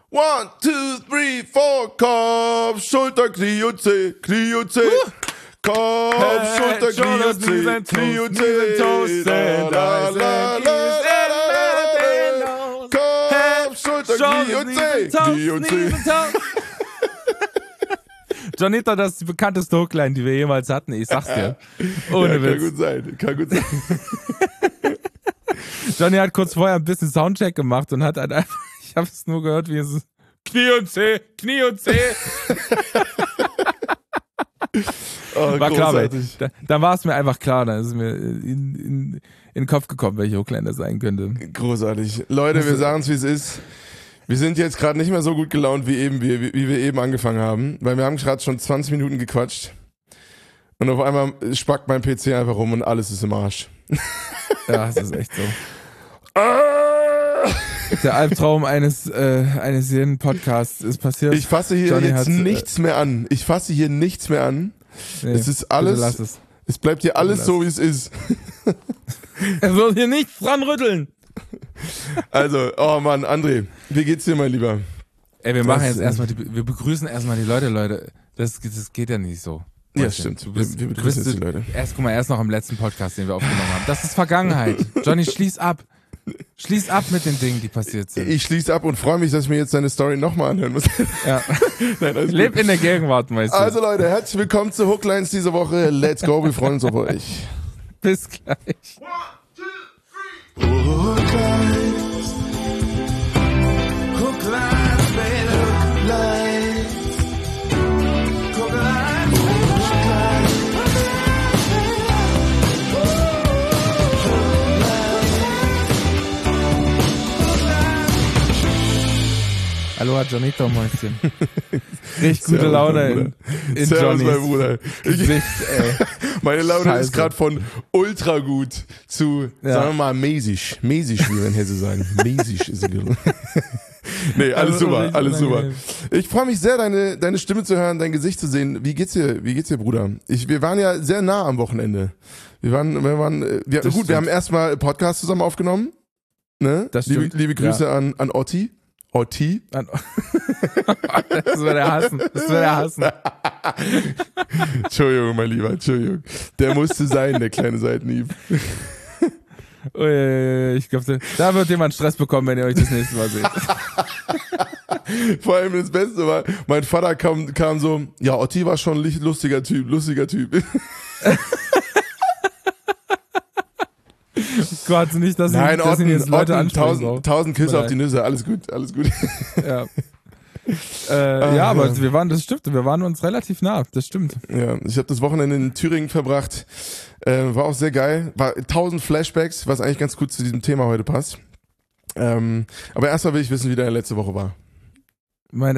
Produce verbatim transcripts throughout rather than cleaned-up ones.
One, two, three, four. Kopf, Schulter, Knie und Zeh, Knie und Zeh. Uh. Kopf, hey, Schulter, Knie und Zeh, Knie und Zeh. La, la, la, la, la. Kopf, Schulter, Knie und Zeh, Knie und Zeh. Johnita, das ist die bekannteste Hookline, die wir jemals hatten. Ich sag's dir. Ohne ja, Witz. Kann gut sein, kann gut sein. Johnny hat kurz vorher ein bisschen Soundcheck gemacht und hat halt einfach, ich habe es nur gehört, wie es Knie und Zeh, Knie und Zeh. Oh, war klar, weil, da, da war es mir einfach klar, da ist mir in, in, in den Kopf gekommen, welche Hookline das sein könnte. Großartig. Leute, wir sagen es, wie es ist. Wir sind jetzt gerade nicht mehr so gut gelaunt, wie, eben, wie, wie wir eben angefangen haben, weil wir haben gerade schon zwanzig Minuten gequatscht und auf einmal spackt mein P C einfach rum und alles ist im Arsch. Ja, das ist echt so. Der Albtraum eines, äh, eines jeden Podcasts ist passiert. Ich fasse hier Johnny jetzt nichts mehr an. Ich fasse hier nichts mehr an. Nee, es ist alles, lass es. es bleibt hier alles lass. so, wie es ist. Er wird hier nichts dran rütteln. Also, oh Mann, André, wie geht's dir, mein Lieber? Ey, wir machen das, jetzt erstmal, die, wir begrüßen erstmal die Leute, Leute. Das, das geht ja nicht so. Ja, stimmt. Du bist, wir, wir begrüßen du bist, jetzt die Leute. Erst, guck mal, erst noch im letzten Podcast, den wir aufgenommen haben. Das ist Vergangenheit. Johnny, schließ ab. Schließ ab mit den Dingen, die passiert sind. Ich schließe ab und freue mich, dass ich mir jetzt deine Story nochmal anhören muss. Ja. Nein, leb in der Gegenwart, weißt du. Also Leute, herzlich willkommen zu Hooklines diese Woche. Let's go, wir freuen uns auf euch. Bis gleich. One, two, three. Hooklines. Hooklines, baby. Hooklines. Hooklines. Aloha, Johnito, Mäuschen. Richtig gute Servus, Laune in, in Servus, Johnnys mein Bruder. Gesicht, ey. Meine Laune Scheiße. ist gerade von ultra gut zu, ja. sagen wir mal, mäßig. Mäßig, wie wir in Hesse sagen. Mäßig ist es. Nee, alles also, super, alles super. Ich freue mich sehr, deine, deine Stimme zu hören, dein Gesicht zu sehen. Wie geht's dir, wie geht's dir, Bruder? Ich, wir waren ja sehr nah am Wochenende. Wir waren, wir waren, wir, gut, stimmt. wir haben erstmal Podcast zusammen aufgenommen. Ne? Das liebe, stimmt. liebe Grüße ja. an, an Otti. Otti. An, das wird er hassen. Das wird er hassen. Entschuldigung, mein Lieber, Entschuldigung. Der musste sein, der kleine Seitenhieb. Ui, ich glaube, da wird jemand Stress bekommen, wenn ihr euch das nächste Mal seht. Vor allem das Beste war, mein Vater kam, kam so, ja, Otti war schon ein lustiger Typ, lustiger Typ. Gott, nicht, dass Nein, ihn, dass ihn jetzt Leute ansprechen. Tausend, tausend Küsse auf die Nüsse, alles gut, alles gut. Ja. Äh, ja, aber wir waren, das stimmt, wir waren uns relativ nah, das stimmt. Ja, ich habe das Wochenende in Thüringen verbracht, äh, war auch sehr geil, war tausend Flashbacks, was eigentlich ganz gut zu diesem Thema heute passt. Ähm, aber erstmal will ich wissen, wie deine letzte Woche war. Meine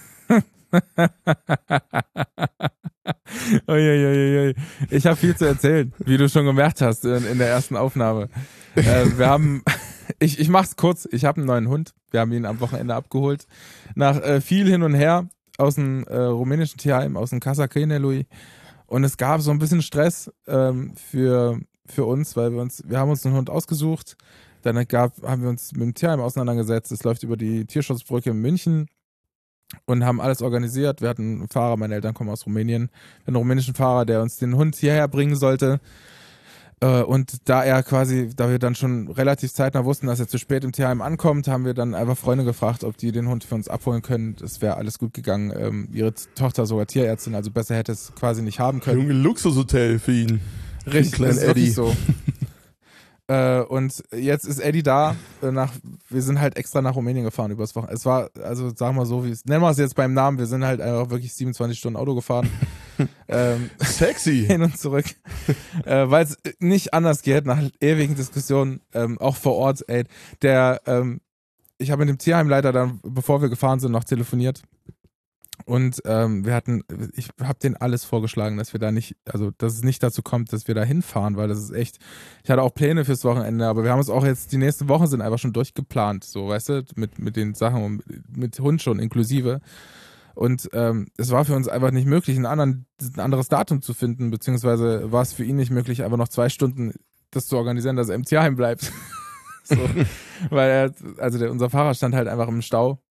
Uiuiui. Ich habe viel zu erzählen, wie du schon gemerkt hast in, in der ersten Aufnahme. Äh, wir haben, ich, ich mach's kurz, ich habe einen neuen Hund. Wir haben ihn am Wochenende abgeholt. Nach äh, viel hin und her aus dem äh, rumänischen Tierheim, aus dem Casa Câinelui. Und es gab so ein bisschen Stress ähm, für, für uns, weil wir uns, wir haben uns einen Hund ausgesucht. Dann gab, haben wir uns mit dem Tierheim auseinandergesetzt. Es läuft über die Tierschutzbrücke in München. Und haben alles organisiert. Wir hatten einen Fahrer, meine Eltern kommen aus Rumänien, einen rumänischen Fahrer, der uns den Hund hierher bringen sollte. Und da er quasi, da wir dann schon relativ zeitnah wussten, dass er zu spät im Tierheim ankommt, haben wir dann einfach Freunde gefragt, ob die den Hund für uns abholen können. Das wäre alles gut gegangen. Ihre Tochter sogar Tierärztin, also besser hätte es quasi nicht haben können. Junge, Luxushotel für ihn. Richtig, kleinen das ist wirklich Eddie. so. Äh, und jetzt ist Eddie da. Äh, nach, wir sind halt extra nach Rumänien gefahren übers Wochenende. Es war, also sagen wir so, wie es, nennen wir es jetzt beim Namen, wir sind halt einfach wirklich siebenundzwanzig Stunden Auto gefahren. ähm, Sexy. Hin und zurück. äh, Weil es nicht anders geht, nach ewigen Diskussionen, ähm, auch vor Ort, ey. Der, ähm, ich habe mit dem Tierheimleiter dann, bevor wir gefahren sind, noch telefoniert. Und ähm, wir hatten, ich habe denen alles vorgeschlagen, dass wir da nicht, also dass es nicht dazu kommt, dass wir da hinfahren, weil das ist echt, ich hatte auch Pläne fürs Wochenende, aber wir haben uns auch jetzt, die nächsten Wochen sind einfach schon durchgeplant, so, weißt du, mit, mit den Sachen und mit Hund schon inklusive. Und ähm, es war für uns einfach nicht möglich, einen anderen, ein anderes Datum zu finden, beziehungsweise war es für ihn nicht möglich, einfach noch zwei Stunden das zu organisieren, dass er im Tierheim bleibt. So, weil er, also der, unser Fahrer stand halt einfach im Stau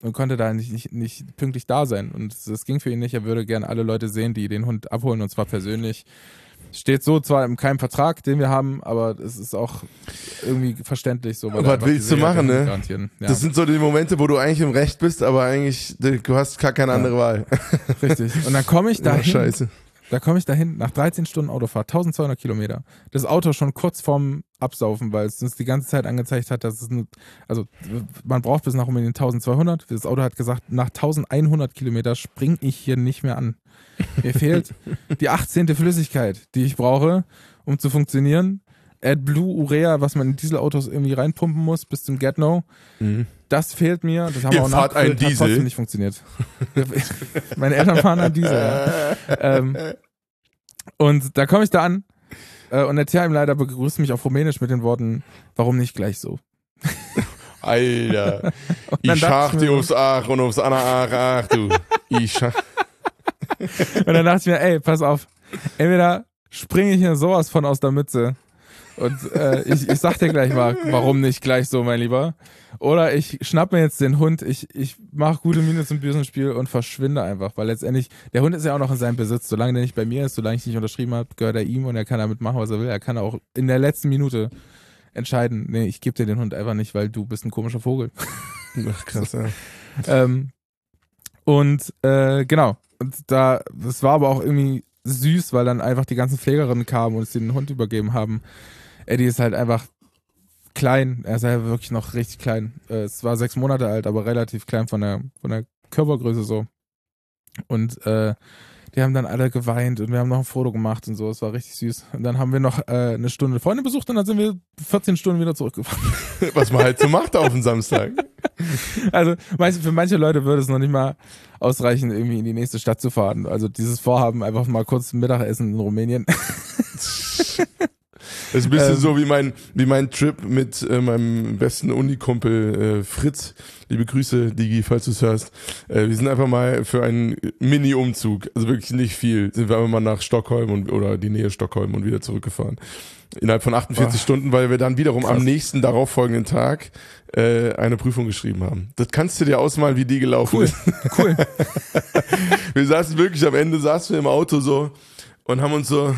und konnte da nicht, nicht, nicht pünktlich da sein. Und das ging für ihn nicht. Er würde gerne alle Leute sehen, die den Hund abholen, und zwar persönlich. Steht so zwar in keinem Vertrag, den wir haben, aber es ist auch irgendwie verständlich so. Was willst du machen, ne? Ja. Das sind so die Momente, wo du eigentlich im Recht bist, aber eigentlich, du hast gar keine andere ja. Wahl. Richtig. Und dann komme ich dahin. Oh, scheiße. Da komme ich dahin, nach dreizehn Stunden Autofahrt, tausendzweihundert Kilometer. Das Auto schon kurz vorm Absaufen, weil es uns die ganze Zeit angezeigt hat, dass es, eine, also man braucht bis nach um den eintausendzweihundert. Das Auto hat gesagt, nach eintausendeinhundert Kilometer springe ich hier nicht mehr an. Mir fehlt die achtzehnte Flüssigkeit, die ich brauche, um zu funktionieren. AdBlue, Urea, was man in Dieselautos irgendwie reinpumpen muss, bis zum Get-No. Mhm. Das fehlt mir. Das haben Ihr wir auch fahrt einen nachgefüllt, hat Diesel. trotzdem nicht funktioniert. Meine Eltern fahren einen Diesel. Ja. ähm, und da komme ich da an äh, und der Tierheimleiter begrüßt mich auf Rumänisch mit den Worten, warum nicht gleich so? Alter, ich schach dir aufs Ach und aufs andere Ach, ach du. Ich schach. Und dann dachte ich mir, ey, pass auf, entweder springe ich hier sowas von aus der Mütze und äh, ich, ich sag dir gleich mal, warum nicht gleich so, mein Lieber. Oder ich schnapp mir jetzt den Hund, ich, ich mache gute Miene zum bösen Spiel und verschwinde einfach, weil letztendlich, der Hund ist ja auch noch in seinem Besitz, solange der nicht bei mir ist, solange ich nicht unterschrieben habe, gehört er ihm und er kann damit machen, was er will. Er kann auch in der letzten Minute entscheiden, nee, ich gebe dir den Hund einfach nicht, weil du bist ein komischer Vogel. Ach, krass, ja. ähm, und äh, genau, und da, das war aber auch irgendwie süß, weil dann einfach die ganzen Pflegerinnen kamen und uns den Hund übergeben haben. Eddie ist halt einfach klein, er ist ja wirklich noch richtig klein. Es war sechs Monate alt, aber relativ klein von der, von der Körpergröße so. Und äh, die haben dann alle geweint und wir haben noch ein Foto gemacht und so, es war richtig süß. Und dann haben wir noch äh, eine Stunde Freunde besucht und dann sind wir vierzehn Stunden wieder zurückgefahren. Was man halt so macht auf den Samstag. Also für manche Leute würde es noch nicht mal ausreichen, irgendwie in die nächste Stadt zu fahren. Also dieses Vorhaben, einfach mal kurz Mittagessen in Rumänien. Das ist ein bisschen ähm, so wie mein, wie mein Trip mit äh, meinem besten Unikumpel äh, Fritz. Liebe Grüße, Digi, falls du es hörst. Äh, wir sind einfach mal für einen Mini-Umzug, also wirklich nicht viel, sind wir einfach mal nach Stockholm und, oder die Nähe Stockholm und wieder zurückgefahren. Innerhalb von achtundvierzig Boah. Stunden, weil wir dann wiederum Krass. am nächsten darauffolgenden Tag äh, eine Prüfung geschrieben haben. Das kannst du dir ausmalen, wie die gelaufen cool. ist. Cool. Wir saßen wirklich am Ende, saßen wir im Auto so und haben uns so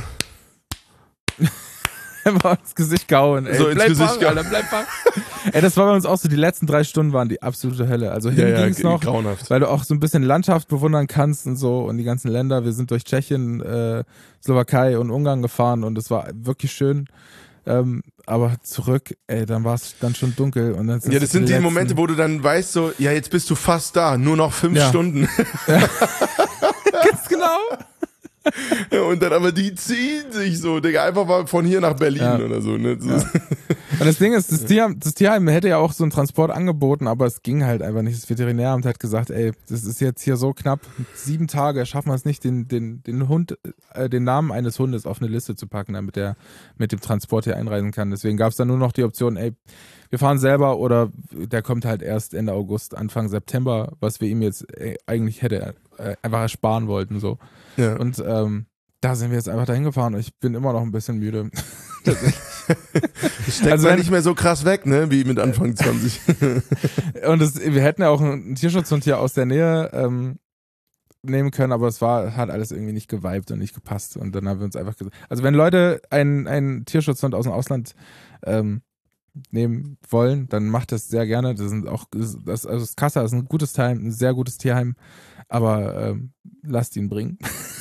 einfach ins Gesicht gehauen. Ey, so ins bleib Gesicht wach, gehauen. Alter, bleib wach. Ey, das war bei uns auch so, die letzten drei Stunden waren die absolute Hölle. Also hin ja, ja, ging's noch, grauenhaft. weil du auch so ein bisschen Landschaft bewundern kannst und so und die ganzen Länder. Wir sind durch Tschechien, äh, Slowakei und Ungarn gefahren und es war wirklich schön. Ähm, aber zurück, ey, dann war es dann schon dunkel. Und dann ja, das sind die letzten... Momente, wo du dann weißt so, ja, jetzt bist du fast da, nur noch fünf ja. Stunden. Ja. Ganz genau. Und dann aber die ziehen sich so, Digga, einfach mal von hier nach Berlin ja. oder so. Ne? so. Ja. Und das Ding ist, das Tierheim, das Tierheim hätte ja auch so einen Transport angeboten, aber es ging halt einfach nicht. Das Veterinäramt hat gesagt, ey, das ist jetzt hier so knapp, sieben Tage schaffen wir es nicht, den, den, den Hund, äh, den Namen eines Hundes auf eine Liste zu packen, damit der mit dem Transport hier einreisen kann. Deswegen gab es dann nur noch die Option, ey, wir fahren selber oder der kommt halt erst Ende August, Anfang September, was wir ihm jetzt ey, eigentlich hätte äh, einfach ersparen wollten, so. Ja. Und ähm, da sind wir jetzt einfach dahin gefahren und ich bin immer noch ein bisschen müde. Steckt also man nicht mehr so krass weg, ne, wie mit Anfang zwanzig. Und das, wir hätten ja auch einen Tierschutzhund hier aus der Nähe ähm, nehmen können, aber es war, hat alles irgendwie nicht geweibt und nicht gepasst. Und dann haben wir uns einfach gesagt, also wenn Leute einen, einen Tierschutzhund aus dem Ausland ähm, nehmen wollen, dann macht das sehr gerne. Das sind auch, das, also das Kassa ist ein gutes Tierheim, ein sehr gutes Tierheim, aber ähm, lasst ihn bringen.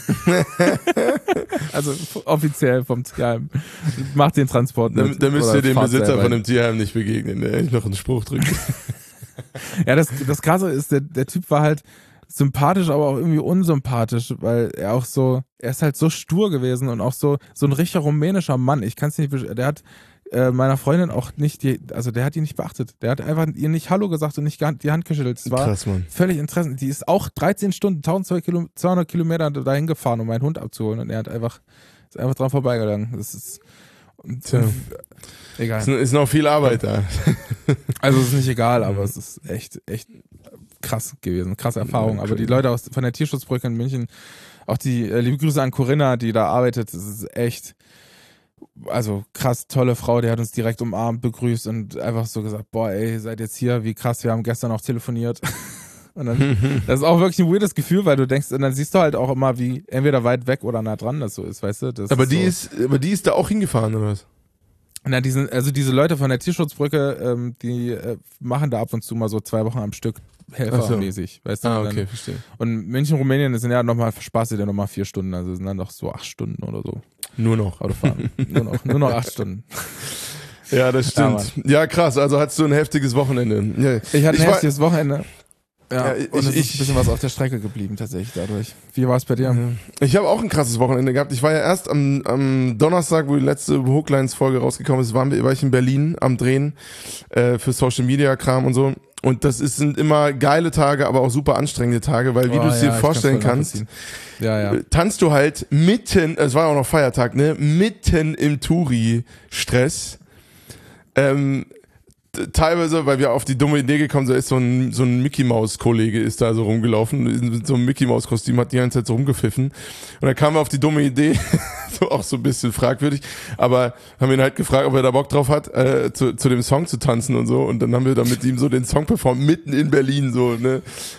Also offiziell vom Tierheim. Macht den Transport nicht. Da, da müsst ihr dem Besitzer selber. von dem Tierheim nicht begegnen, der echt noch einen Spruch drückt. Ja, das, das Krasse ist, der, der Typ war halt sympathisch, aber auch irgendwie unsympathisch, weil er auch so, er ist halt so stur gewesen und auch so, so ein richtiger rumänischer Mann. Ich kann es nicht, der hat äh, meiner Freundin auch nicht, die, also der hat die nicht beachtet. Der hat einfach ihr nicht Hallo gesagt und nicht die Hand geschüttelt. Das war Krass, Mann. Völlig interessant. Die ist auch dreizehn Stunden, eintausendzweihundert Kilometer dahin gefahren, um meinen Hund abzuholen und er hat einfach, ist einfach dran vorbeigegangen. Das ist, und, Tja. Egal. Ist, ist noch viel Arbeit da. Also es ist nicht egal, aber es ist echt, echt krass gewesen, krasse Erfahrung. Aber die Leute aus, von der Tierschutzbrücke in München, auch die äh, liebe Grüße an Corinna, die da arbeitet, das ist echt, also krass, tolle Frau, die hat uns direkt umarmt, begrüßt und einfach so gesagt, boah ey, seid jetzt hier, wie krass, wir haben gestern auch telefoniert. Und dann, das ist auch wirklich ein weirdes Gefühl, weil du denkst, und dann siehst du halt auch immer, wie entweder weit weg oder nah dran das so ist, weißt du? Das aber ist die so. ist, aber die ist da auch hingefahren, oder was? Na, diesen, also diese Leute von der Tierschutzbrücke, ähm, die äh, machen da ab und zu mal so zwei Wochen am Stück helfermäßig, so. Weißt du? Ah, und okay, dann, verstehe. Und München, Rumänien sind ja nochmal, Spaß ja nochmal vier Stunden, also sind dann doch so acht Stunden oder so. Nur noch. Autofahren. nur noch, nur noch acht Stunden. Ja, das stimmt. Ja, ja, krass, also hattest du ein heftiges Wochenende. Ja. Ich hatte ein ich heftiges Wochenende. Ja, ja, und ich, es ist ich, ein bisschen was auf der Strecke geblieben tatsächlich dadurch. Wie war es bei dir? Ich habe auch ein krasses Wochenende gehabt. Ich war ja erst am, am Donnerstag, wo die letzte Hooklines-Folge rausgekommen ist, waren wir, war ich in Berlin am Drehen äh, für Social-Media-Kram und so. Und das ist, sind immer geile Tage, aber auch super anstrengende Tage, weil wie Oh, du es ja, dir vorstellen voll kannst, ja, ja. tanzt du halt mitten, es war auch noch Feiertag, ne, mitten im Touri-Stress. Ähm, teilweise, weil wir auf die dumme Idee gekommen sind, ist so ein, so ein Mickey-Maus-Kollege ist da so rumgelaufen, mit so einem Mickey-Maus-Kostüm, hat die ganze Zeit so rumgepfiffen. Und dann kamen wir auf die dumme Idee, so auch so ein bisschen fragwürdig, aber haben ihn halt gefragt, ob er da Bock drauf hat, äh, zu, zu dem Song zu tanzen und so. Und dann haben wir da mit ihm so den Song performt, mitten in Berlin, so, ne.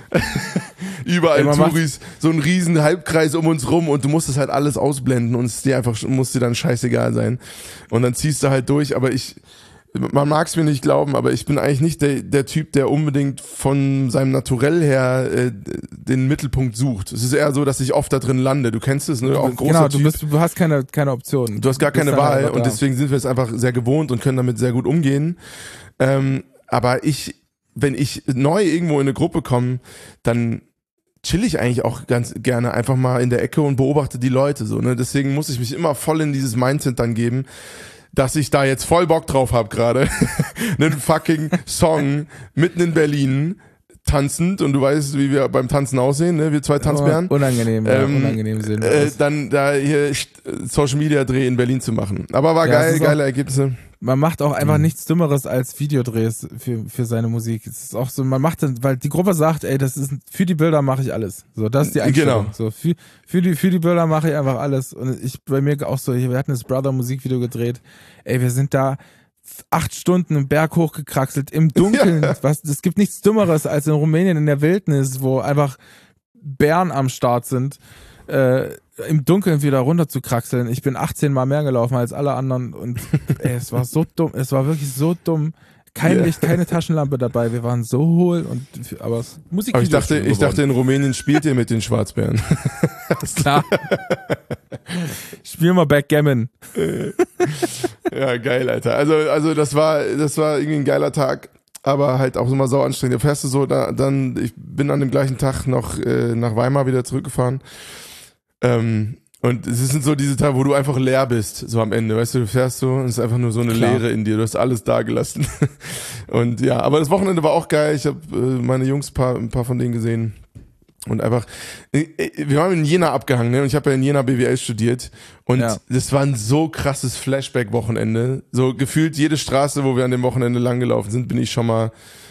Überall ja, Touris, so ein riesen Halbkreis um uns rum und du musst das halt alles ausblenden und es dir einfach, muss dir dann scheißegal sein. Und dann ziehst du halt durch, aber ich, man mag es mir nicht glauben, aber ich bin eigentlich nicht der, der Typ, der unbedingt von seinem Naturell her äh, den Mittelpunkt sucht. Es ist eher so, dass ich oft da drin lande. Du kennst es, ne? Auch ein großer genau, du, Typ. bist, du hast keine, keine Option. Du hast gar Du bist keine dann Wahl einfach und da. deswegen sind wir es einfach sehr gewohnt und können damit sehr gut umgehen. Ähm, aber ich, wenn ich neu irgendwo in eine Gruppe komme, dann chill ich eigentlich auch ganz gerne einfach mal in der Ecke und beobachte die Leute so, ne? Deswegen muss ich mich immer voll in dieses Mindset dann geben, dass ich da jetzt voll Bock drauf habe gerade, einen fucking Song mitten in Berlin tanzend und du weißt, wie wir beim Tanzen aussehen, ne? Wir zwei Tanzbären. Oh, unangenehm, ja, ähm, unangenehm sehen wir äh, das. Dann da hier Social Media Dreh in Berlin zu machen. Aber war Ja, es geil, ist auch- geile Ergebnisse. Man macht auch einfach Mhm. nichts Dümmeres als Videodrehs für, für seine Musik. Es ist auch so, man macht dann, weil die Gruppe sagt, ey, das ist, für die Bilder mache ich alles. So, das ist die Einstellung. Genau. So, für, für die, für die Bilder mache ich einfach alles. Und ich, bei mir auch so, wir hatten das Brother Musikvideo gedreht. Ey, wir sind da acht Stunden einen Berg hochgekraxelt im Dunkeln. Ja. Was, es gibt nichts Dümmeres als in Rumänien in der Wildnis, wo einfach Bären am Start sind. Äh, im Dunkeln wieder runter zu kraxeln. Ich bin achtzehn Mal mehr gelaufen als alle anderen und ey, es war so dumm, es war wirklich so dumm. Kein Ja. Licht, keine Taschenlampe dabei, wir waren so hohl und aber es- Musik. Aber ich dachte, ich dachte, in Rumänien spielt ihr mit den Schwarzbären. klar. Spiel mal Backgammon. Ja, geil, Alter. Also, also das war, das war irgendwie ein geiler Tag, aber halt auch immer sau anstrengend. Da fährst du so, da, dann, ich bin an dem gleichen Tag noch äh, nach Weimar wieder zurückgefahren. Ähm, und es sind so diese Tage, wo du einfach leer bist, so am Ende, weißt du, du fährst so und es ist einfach nur so eine Klar. Leere in dir, du hast alles da gelassen. Und ja, aber das Wochenende war auch geil, ich habe äh, meine Jungs, paar, ein paar von denen gesehen und einfach, äh, wir waren in Jena abgehangen, ne? Und ich habe ja in Jena B W L studiert und Ja. das war ein so krasses Flashback-Wochenende, so gefühlt jede Straße, wo wir an dem Wochenende langgelaufen sind, bin ich schon mal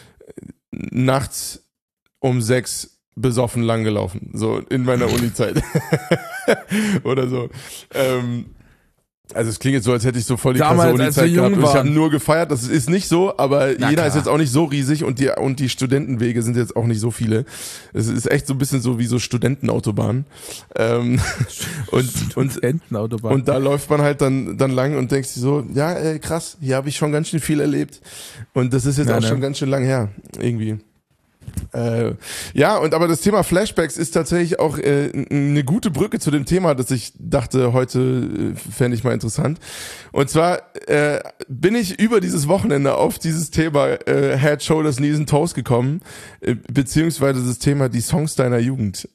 nachts um sechs besoffen langgelaufen, so in meiner Uni-Zeit. Oder so. Ähm, also es klingt jetzt so, als hätte ich so voll die Damals, krasse als wir Uni-Zeit jung gehabt. Und ich habe waren. nur gefeiert, das ist nicht so, aber Na Jena ist klar. jetzt auch nicht so riesig und die, und die Studentenwege sind jetzt auch nicht so viele. Es ist echt so ein bisschen so wie so Studentenautobahn. Ähm, und, und, Entenautobahn. und da läuft man halt dann, dann lang und denkt sich so, ja, äh, krass, hier habe ich schon ganz schön viel erlebt. Und das ist jetzt Ja, auch ne? schon ganz schön lang her, irgendwie. Äh, ja, und aber das Thema Flashbacks ist tatsächlich auch äh, n- eine gute Brücke zu dem Thema, das ich dachte, heute äh, fände ich mal interessant. Und zwar äh, bin ich über dieses Wochenende auf dieses Thema äh, Head, Shoulders, Knees and Toes gekommen, äh, beziehungsweise das Thema die Songs deiner Jugend.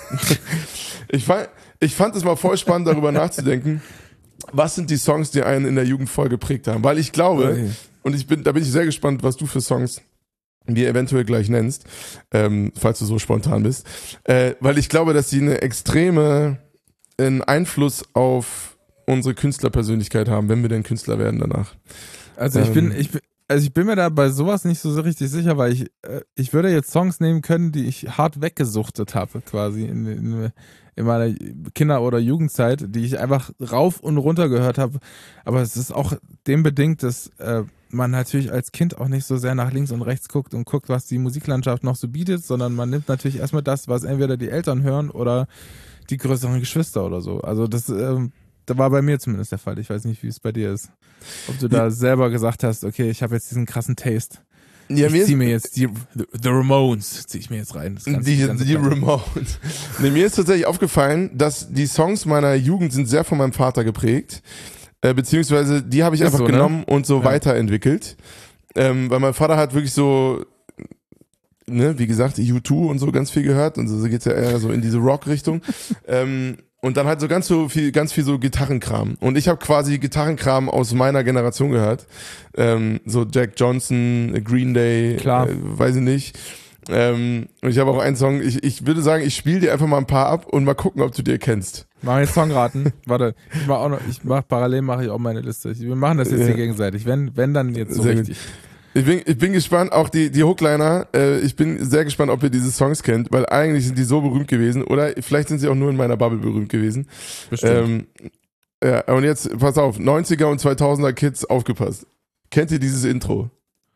ich, fand, ich fand es mal voll spannend, darüber nachzudenken, was sind die Songs, die einen in der Jugend voll geprägt haben. Weil ich glaube, Ui. und ich bin, da bin ich sehr gespannt, was du für Songs mir eventuell gleich nennst, ähm, falls du so spontan bist, äh, weil ich glaube, dass sie eine extreme einen Einfluss auf unsere Künstlerpersönlichkeit haben, wenn wir denn Künstler werden danach. Also ich Ähm. bin, ich bin, also ich bin mir da bei sowas nicht so, so richtig sicher, weil ich, äh, ich würde jetzt Songs nehmen können, die ich hart weggesuchtet habe, quasi in, in, in meiner Kinder- oder Jugendzeit, die ich einfach rauf und runter gehört habe. Aber es ist auch dem bedingt, dass äh, man natürlich als Kind auch nicht so sehr nach links und rechts guckt und guckt, was die Musiklandschaft noch so bietet, sondern man nimmt natürlich erstmal das, was entweder die Eltern hören oder die größeren Geschwister oder so. Also das ähm, da war bei mir zumindest der Fall. Ich weiß nicht, wie es bei dir ist. Ob du da ja. selber gesagt hast, okay, ich habe jetzt diesen krassen Taste. Ja, ich zieh mir jetzt die The, the Ramones, zieh ich mir jetzt rein. Das die die, die Ramones. Nee, mir ist tatsächlich aufgefallen, dass die Songs meiner Jugend sind sehr von meinem Vater geprägt. Äh, beziehungsweise die habe ich ist einfach so, genommen ne? und so ja. weiterentwickelt. Ähm, weil mein Vater hat wirklich so, ne, wie gesagt, U zwei und so ganz viel gehört. Und so geht's ja eher so in diese Rock-Richtung. ähm, Und dann halt so ganz so viel, ganz viel so Gitarrenkram. Und ich habe quasi Gitarrenkram aus meiner Generation gehört. Ähm, so Jack Johnson, Green Day, Klar. Äh, weiß ich nicht. Ähm, und ich habe auch einen Song, ich, ich würde sagen, ich spiele dir einfach mal ein paar ab und mal gucken, ob du dir kennst. Mach jetzt Songraten. Warte, ich mach auch noch, ich mach parallel mache ich auch meine Liste. Wir machen das jetzt ja. hier gegenseitig. Wenn, wenn dann jetzt so Sehr richtig. Gut. Ich bin, ich bin gespannt, auch die, die Hookliner, äh, ich bin sehr gespannt, ob ihr diese Songs kennt, weil eigentlich sind die so berühmt gewesen oder vielleicht sind sie auch nur in meiner Bubble berühmt gewesen. Bestimmt. Ähm, ja, und jetzt, pass auf, neunziger und zweitausender Kids, aufgepasst. Kennt ihr dieses Intro?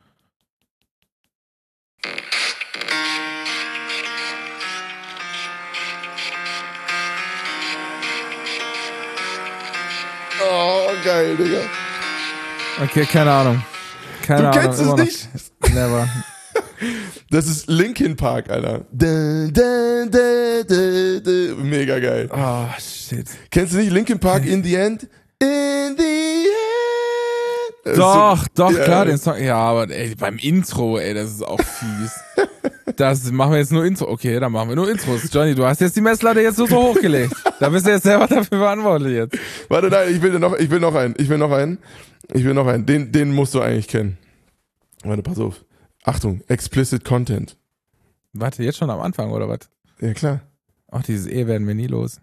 Oh, geil, Digga. Okay, keine Ahnung. Keine du Ahnung, kennst es nicht? Noch. Never. Das ist Linkin Park, Alter. Da, da, da, da, da. Mega geil. Oh, shit. Kennst du nicht Linkin Park in the end? In the end. Doch, so, doch, ja. klar, den Song. Ja, aber ey, beim Intro, ey, das ist auch fies. Das machen wir jetzt nur Intro. Okay, dann machen wir nur Intros. Johnny, du hast jetzt die Messlatte jetzt so, so hochgelegt. Da bist du jetzt selber dafür verantwortlich jetzt. Warte, nein, ich will noch, ich will noch einen. Ich will noch einen. Ich will noch einen. Den, den musst du eigentlich kennen. Warte, pass auf. Achtung, explicit Content. Warte, jetzt schon am Anfang, oder was? Ja, klar. Ach, dieses E werden wir nie los.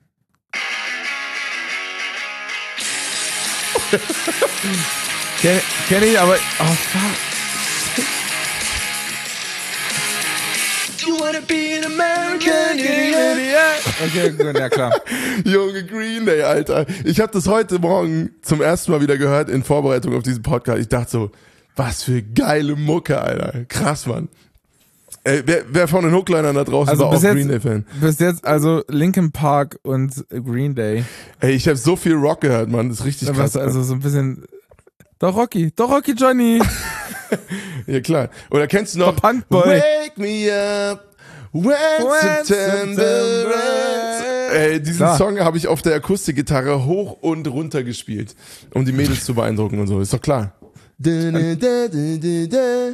kenn, kenn ich, aber... Oh, fuck. You wanna be an American idiot? Okay, gut, ja klar. Junge, Green Day, Alter. Ich habe das heute Morgen zum ersten Mal wieder gehört in Vorbereitung auf diesen Podcast. Ich dachte so, was für geile Mucke, Alter. Krass, Mann. Ey, wer, wer von den Hooklinern da draußen also war auch jetzt, Green Day-Fan? Bis jetzt also Linkin Park und Green Day. Ey, ich habe so viel Rock gehört, Mann. Das ist richtig krass. Also so ein bisschen... Doch Rocky, doch Rocky Johnny. Ja, klar. Oder kennst du noch Punkboy. Wake me up when, when September, September. Ey, diesen klar. Song habe ich auf der Akustikgitarre hoch und runter gespielt, um die Mädels zu beeindrucken und so. Ist doch klar. Da, da, da, da, da.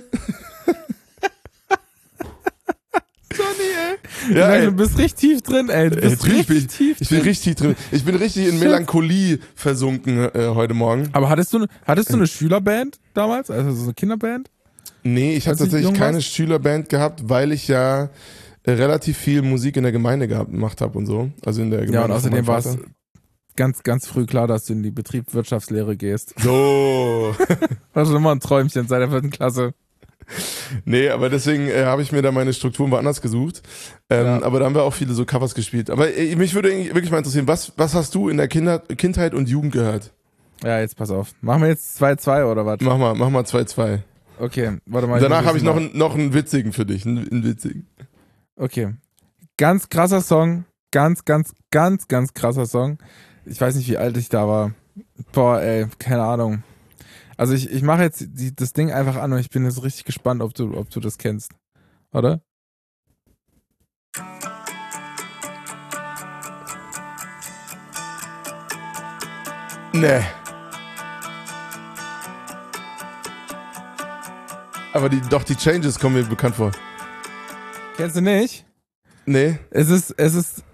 Johnny, ey. Ja, ey. Du bist richtig tief drin, ey. Du bist ey, richtig ich, tief ich bin drin. richtig drin. Ich bin richtig in Melancholie versunken äh, heute Morgen. Aber hattest du, hattest du eine Schülerband damals? Also so eine Kinderband? Nee, ich habe tatsächlich keine warst? Schülerband gehabt, weil ich ja äh, relativ viel Musik in der Gemeinde gehabt, gemacht habe und so. Also in der Gemeinde. Ja, und außerdem war es ganz, ganz früh klar, dass du in die Betriebswirtschaftslehre gehst. So. War schon immer ein Träumchen seit der vierten Klasse. Nee, aber deswegen äh, habe ich mir da meine Strukturen woanders gesucht. Ähm, ja. Aber da haben wir auch viele so Covers gespielt. Aber äh, mich würde wirklich mal interessieren, was, was hast du in der Kinder, Kindheit und Jugend gehört? Ja, jetzt pass auf. Machen wir jetzt zwei zwei oder was? Mach mal, mach mal zwei zwei. Okay, warte mal. Danach habe ich noch, einen, noch einen witzigen für dich. Einen, einen witzigen. Okay. Ganz krasser Song. Ganz, ganz, ganz, ganz krasser Song. Ich weiß nicht, wie alt ich da war. Boah, ey, keine Ahnung. Also ich, ich mache jetzt die, das Ding einfach an und ich bin jetzt richtig gespannt, ob du, ob du das kennst. Oder? Nee. Aber die, doch, die Changes kommen mir bekannt vor. Kennst du nicht? Nee. Es ist, es ist...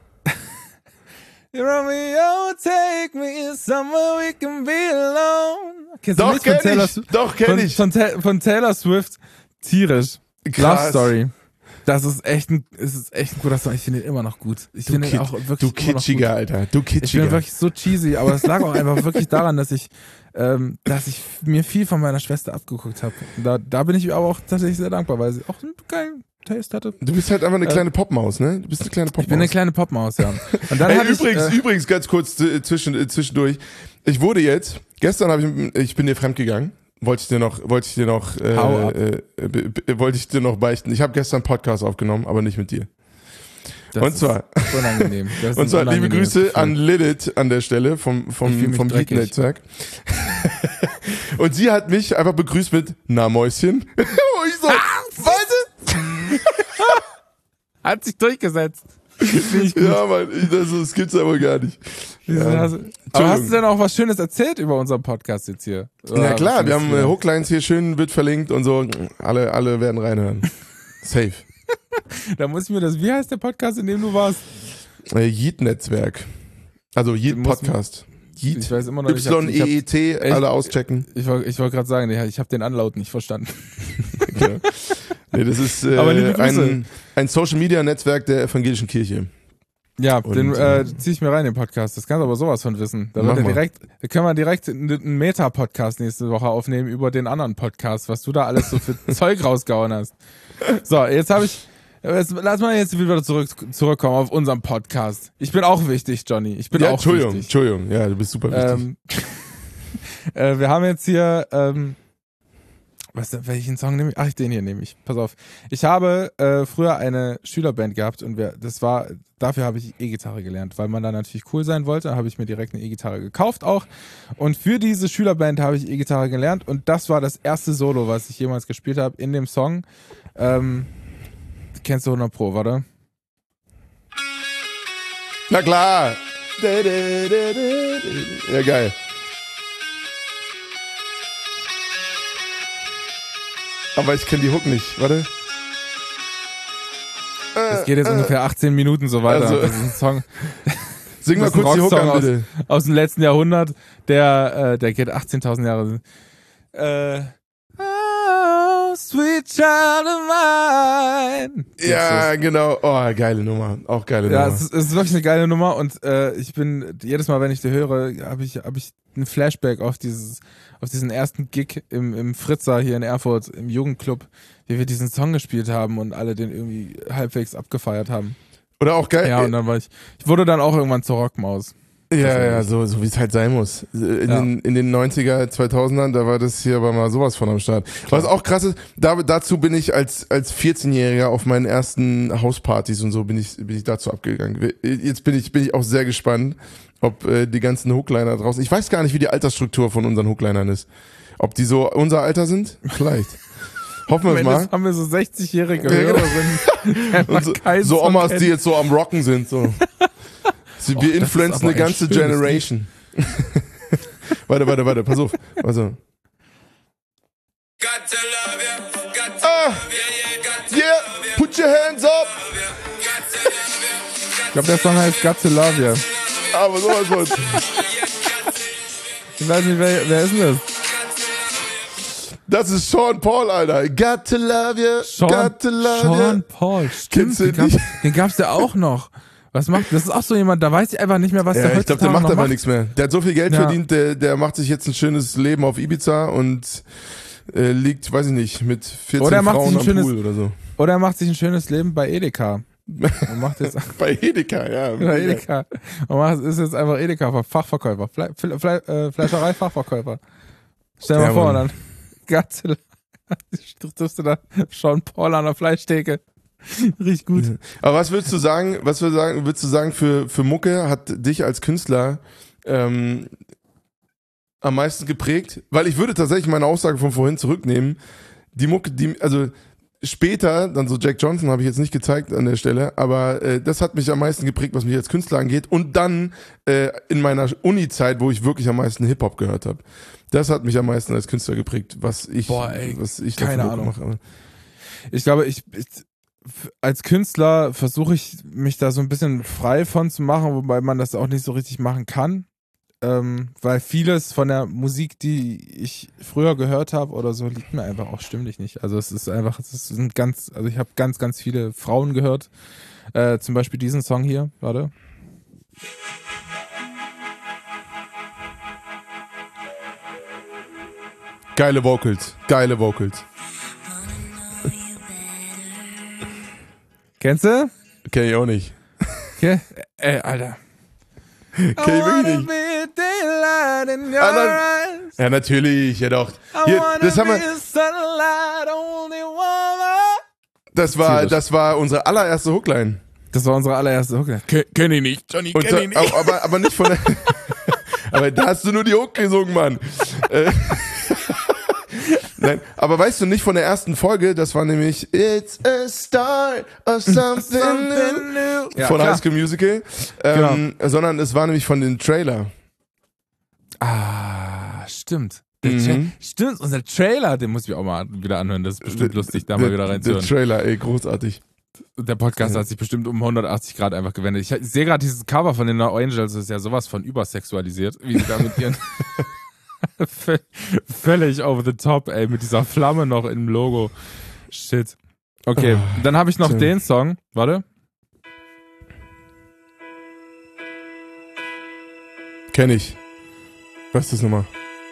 Romeo, take me somewhere we can be alone. Kennst doch, du kenn Taylor ich. Doch, kenn von, ich. Von, von, von Taylor Swift. Tierisch. Krass. Love Story. Das ist echt ein, es ist echt ein guter Song. Ich finde ihn immer noch gut. Ich Du, finde ihn Kit, auch wirklich du Kitschiger, Alter. Du Ich bin Kitschiger. wirklich so cheesy, aber es lag auch einfach wirklich daran, dass ich, ähm, dass ich mir viel von meiner Schwester abgeguckt habe. Da, da bin ich aber auch tatsächlich sehr dankbar, weil sie auch einen geilen Taste hatte. Du bist halt einfach eine Äh, kleine Popmaus, ne? Du bist eine kleine Popmaus. Ich bin eine kleine Popmaus, ja. Und dann Ey, hatte übrigens, ich, äh, übrigens, ganz kurz äh, zwischen, äh, zwischendurch. Ich wurde jetzt, gestern habe ich, ich bin dir fremdgegangen. Wollte ich dir noch, wollte ich dir noch, äh, Hau ab. äh, b- b- wollte ich dir noch beichten. Ich habe gestern einen Podcast aufgenommen, aber nicht mit dir. das und zwar, ist unangenehm. Das ist und ein zwar liebe unangenehmes Grüße Gefühl. an Lilith an der Stelle vom, Ich fühl vom, mich vom dreckig. Heat-Netzwerk. Und sie hat mich einfach begrüßt mit, na Mäuschen. Und ich so, was? Hat sich durchgesetzt. Finde ich gut. Ja, Mann, ich, das, das gibt's aber gar nicht. Wieso Ja. hast du- Aber hast du denn auch was Schönes erzählt über unseren Podcast jetzt hier? Oder Na klar, was wir ist haben hier? äh, Hooklines hier schön, wird verlinkt und so. Alle, alle werden reinhören. Safe. Da muss ich mir das, wie heißt der Podcast, in dem du warst? Äh, Yeet-Netzwerk. Also Du Yeet musst- Podcast. Yeet. Ich weiß immer noch nicht. ich hab- Y ich hab- E E T, echt- alle auschecken. Ich wollte ich wollt gerade sagen, ich habe den Anlaut nicht verstanden. Genau. Nee, das ist äh, Aber liebe Grüße. ein, ein Social-Media-Netzwerk der evangelischen Kirche. Ja, Und, den äh, äh, zieh ich mir rein, den Podcast. Das kannst du aber sowas von wissen. Da, Mach wird er mal. direkt, da können wir direkt einen einen Meta-Podcast nächste Woche aufnehmen über den anderen Podcast, was du da alles so für Zeug rausgehauen hast. So, jetzt habe ich, jetzt, lass mal jetzt wieder zurück, zurückkommen auf unseren Podcast. Ich bin auch wichtig, Johnny. Ich bin Ja, auch Entschuldigung, wichtig. Entschuldigung. Ja, du bist super wichtig. Ähm, äh, wir haben jetzt hier, ähm, was, welchen Song nehme ich? Ach, den hier nehme ich. Pass auf. Ich habe äh, früher eine Schülerband gehabt und wir, das war, dafür habe ich E-Gitarre gelernt, weil man da natürlich cool sein wollte. Da habe ich mir direkt eine E-Gitarre gekauft auch. Und für diese Schülerband habe ich E-Gitarre gelernt und das war das erste Solo, was ich jemals gespielt habe in dem Song. Ähm, kennst du hundert Pro, warte? Na klar. Ja, geil. Aber ich kenne die Hook nicht. Warte. Das geht jetzt ungefähr achtzehn Minuten so weiter. Also- Das ist ein Song. Sing mal Das ist ein kurz die Hook Rocksong an, bitte. aus dem letzten Jahrhundert, der, äh, der geht achtzehntausend Jahre. Äh, oh, sweet child of mine. Ja, genau. Oh, geile Nummer. Auch geile Ja, Nummer. es ist, es ist wirklich eine geile Nummer und äh, ich bin, jedes Mal, wenn ich die höre, habe ich, hab ich einen Flashback auf dieses, auf diesen ersten Gig im, im Fritzer hier in Erfurt, im Jugendclub, wie wir diesen Song gespielt haben und alle den irgendwie halbwegs abgefeiert haben. Oder auch geil. Ja, und dann war ich, ich wurde dann auch irgendwann zur Rockmaus. Ja, ja, so, so wie es halt sein muss. In, Ja. den, in den neunziger, zweitausendern, da war das hier aber mal sowas von am Start. Was auch krass ist, da, dazu bin ich als, als vierzehnjähriger auf meinen ersten Hauspartys und so bin ich, bin ich dazu abgegangen. Jetzt bin ich, bin ich auch sehr gespannt, ob äh, die ganzen Hookliner draußen, ich weiß gar nicht, wie die Altersstruktur von unseren Hooklinern ist. Ob die so unser Alter sind? Vielleicht. Hoffen wir Am es Ende mal. haben wir so sechzig-jährige Ja, genau. Hörerinnen. Und so, so Omas, die jetzt so am Rocken sind. So. Sie, wir Och, das ist influenzen aber eine ein ganze schönes Generation. warte, warte, warte, pass auf. Also. Ah, yeah, put your hands up. Ich glaube, der Song heißt Got to Love You. Aber sowas von. Ich weiß nicht, wer, wer ist denn das? Das ist Sean Paul, Alter. Got to love you. Sean, got to love Sean you. Paul, stimmt. Kennst du Den, gab, nicht? den gab's ja auch noch. Was macht, das ist auch so jemand, da weiß ich einfach nicht mehr, was Ja, der ich glaube, heutzutage der macht noch aber macht. nichts mehr. Der hat so viel Geld Ja. verdient, der, der macht sich jetzt ein schönes Leben auf Ibiza und äh, liegt, weiß ich nicht, mit vierzehn Oder er macht Frauen sich ein am schönes- Pool oder so. Oder er macht sich ein schönes Leben bei Edeka. Und macht jetzt, Bei Edeka, ja. bei Edeka. Und macht, ist jetzt einfach Edeka, Fachverkäufer. Fle, Fle, Fle, äh, Fleischerei-Fachverkäufer. Stell dir Ja, mal vor, und Mann. dann ganz triffst du da Sean Paul an der Fleischtheke. Riecht gut. Aber was würdest du sagen, was würdest du sagen, würdest du sagen für, für Mucke hat dich als Künstler ähm, am meisten geprägt? Weil ich würde tatsächlich meine Aussage von vorhin zurücknehmen. Die Mucke, die, also später, dann so Jack Johnson habe ich jetzt nicht gezeigt an der Stelle, aber äh, das hat mich am meisten geprägt, was mich als Künstler angeht. Und dann äh, in meiner Uni-Zeit, wo ich wirklich am meisten Hip-Hop gehört habe. Das hat mich am meisten als Künstler geprägt, was ich, Boah, ey, was ich da keine für Mucke Ahnung. mache. Ich glaube, ich, ich als Künstler versuche ich mich da so ein bisschen frei von zu machen, wobei man das auch nicht so richtig machen kann. ähm, weil vieles von der Musik, die ich früher gehört habe oder so, liegt mir einfach auch stimmlich nicht. Also es ist einfach, es sind ganz, also ich habe ganz, ganz viele Frauen gehört. Äh, zum Beispiel diesen Song hier, warte. Geile Vocals, geile Vocals. Kennst du? Kenn ich auch nicht. Okay. Ey, Alter. Kenn ich wirklich nicht. Ah, nein. Ja, natürlich, ja doch. Hier, das haben wir. Das war, das war unsere allererste Hookline. Das war unsere allererste Hookline. Ken, kenn ich nicht, Johnny, kenn Und, ich nicht. Aber, aber nicht von der. Aber da hast du nur die Hook gesungen, Mann. Nein, aber weißt du nicht von der ersten Folge, das war nämlich It's a start of something, something new ja, von High School Musical, ähm, genau. Sondern es war nämlich von dem Trailer. Ah, stimmt. Der Mhm. Tra- stimmt, unser Trailer, den muss ich auch mal wieder anhören, das ist bestimmt lustig, da mal wieder reinzuhören. Der Trailer, ey, großartig. Der Podcast ja. hat sich bestimmt um hundertachtzig Grad einfach gewendet. Ich sehe gerade dieses Cover von den No Angels, das ist ja sowas von übersexualisiert, wie sie da mit ihren... V- völlig over the top, ey, mit dieser Flamme noch im Logo. Shit. Okay, oh, dann habe ich noch schön. Den Song. Warte. Kenn ich. Was ist das nochmal?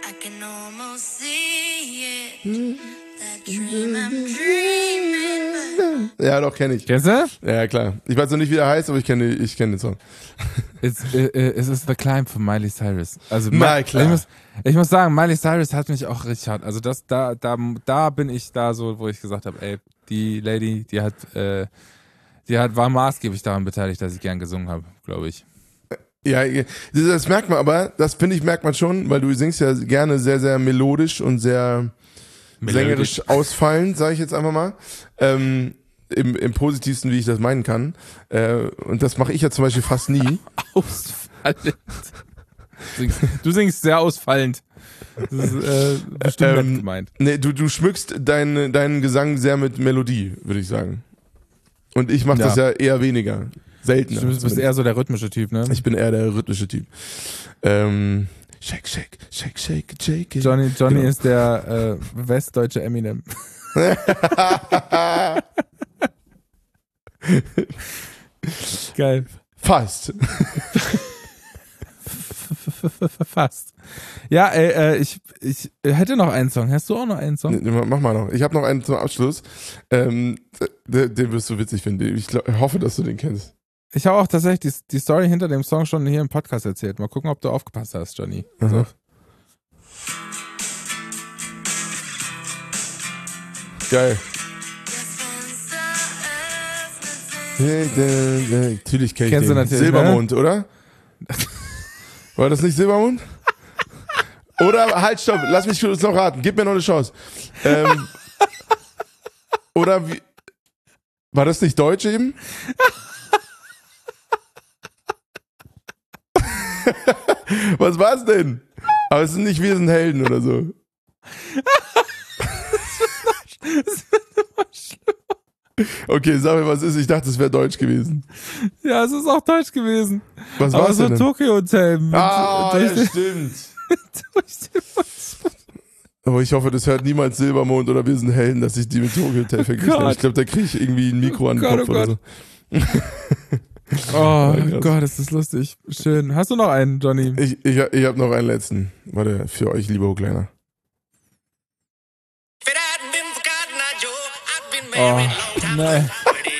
Ja, doch, kenn ich. Kennst du? Ja, klar. Ich weiß noch nicht, wie der heißt, aber ich kenne ich kenn den Song. Es ist The Climb von Miley Cyrus. Also, Na, klar. Ich muss, ich muss sagen, Miley Cyrus hat mich auch richtig hart. Also das, da, da, da bin ich da so, wo ich gesagt habe, ey, die Lady, die hat, äh, die hat, war maßgeblich daran beteiligt, dass ich gern gesungen habe, glaube ich. Ja, das merkt man aber, das finde ich, merkt man schon, weil du singst ja gerne sehr, sehr melodisch und sehr melodisch. Sängerisch ausfallend, sage ich jetzt einfach mal. Ähm, im, im positivsten, wie ich das meinen kann. Äh, und das mache ich ja zum Beispiel fast nie. Ausfallend. Du singst sehr ausfallend. Das ist äh, bestimmt ähm, nett gemeint. Nee, du, du schmückst deinen deinen Gesang sehr mit Melodie, würde ich sagen. Und ich mache ja. das ja eher weniger. Seltener. Du bist eher so der rhythmische Typ, ne? Ich bin eher der rhythmische Typ. Ähm, shake, shake, shake, shake, shake. Johnny, Johnny genau. ist der äh, westdeutsche Eminem. Geil. Fast. Fast. Ja, ey, äh, ich, ich hätte noch einen Song. Hast du auch noch einen Song? Mach mal noch. Ich habe noch einen zum Abschluss. Ähm, den, den wirst du witzig finden. Ich glaub, hoffe, dass du den kennst. Ich habe auch tatsächlich die, die Story hinter dem Song schon hier im Podcast erzählt. Mal gucken, ob du aufgepasst hast, Johnny. Also. Geil. Natürlich kenn ich Kennst den. Du natürlich, Silbermond, ne? Oder? War das nicht Silbermond? Oder, halt, stopp, lass mich kurz noch raten. Gib mir noch eine Chance. Ähm, oder wie... War das nicht Deutsch eben? Was war's denn? Aber es sind nicht Wir sind Helden oder so. Das wird immer schlimmer. Okay, sag mir, was ist. Ich dachte, es wäre Deutsch gewesen. Ja, es ist auch Deutsch gewesen. Was war war's so denn? Tokyo Hotel. Ah, ja, stimmt. Aber ich hoffe, das hört niemals Silbermond oder Wir sind Helden, dass ich die mit Tokyo Hotel verglichen habe. Ich glaube, da kriege ich irgendwie ein Mikro an den oh Kopf Gott, oder so. Oh ja, Gott, ist das lustig. Schön. Hast du noch einen, Johnny? Ich, ich, ich habe noch einen letzten. Warte, für euch, liebe Hookleiner. Oh, nein.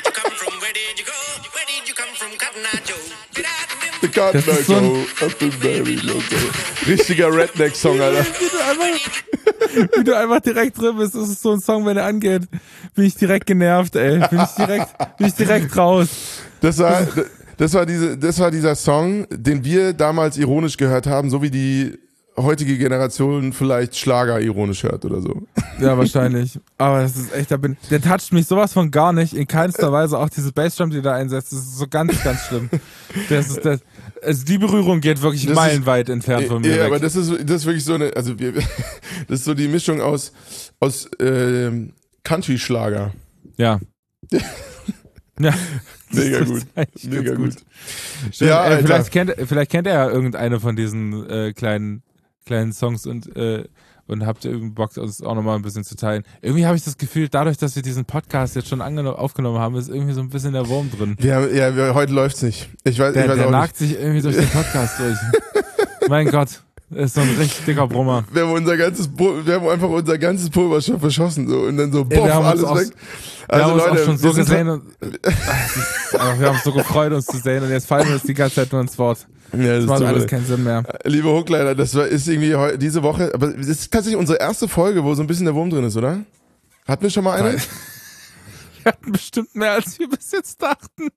The Cotton Eye Joe, I've been very low. Richtiger Redneck-Song, Alter. Wie du, einfach, wie du einfach direkt drin bist, das ist so ein Song, wenn er angeht, bin ich direkt genervt, ey. Bin ich direkt, bin ich direkt raus. Das war, das war diese, das war dieser Song, den wir damals ironisch gehört haben, so wie die heutige Generation vielleicht Schlager ironisch hört oder so. Ja, wahrscheinlich. Aber das ist echt, da bin, der toucht mich sowas von gar nicht, in keinster Weise. Auch diese Bassdrum, die da einsetzt, das ist so ganz, ganz schlimm. Das ist das, also die Berührung geht wirklich das meilenweit ist, entfernt von mir. Ja, weg. aber das ist, das ist wirklich so eine, also wir, das ist so die Mischung aus, aus äh, Country-Schlager. Ja. Ja. Mega gut. Mega gut. Schön, ja, äh, vielleicht, kennt, vielleicht kennt er ja irgendeine von diesen äh, kleinen, kleinen Songs und, äh, und habt ihr irgendwie Bock, uns auch nochmal ein bisschen zu teilen. Irgendwie habe ich das Gefühl, dadurch, dass wir diesen Podcast jetzt schon aufgenommen haben, ist irgendwie so ein bisschen der Wurm drin. Wir haben, ja, wir, heute läuft's nicht. Ich weiß, der ich weiß der auch nagt nicht. sich irgendwie durch den Podcast durch. Mein Gott. Ist so ein richtig dicker Brummer. Wir haben unser ganzes, wir haben einfach unser ganzes Pulver schon verschossen, so, und dann so, boff, ja, alles auch, weg. Also wir haben Leute, uns auch schon so wir gesehen und, wir haben uns so gefreut, uns zu sehen, und jetzt fallen wir uns die ganze Zeit nur ins Wort. Ja, das, das macht alles keinen Sinn mehr. Liebe Hochleiter, das war, ist irgendwie heu, diese Woche, aber es ist tatsächlich unsere erste Folge, wo so ein bisschen der Wurm drin ist, oder? Hatten wir schon mal eine? Wir hatten bestimmt mehr, als wir bis jetzt dachten.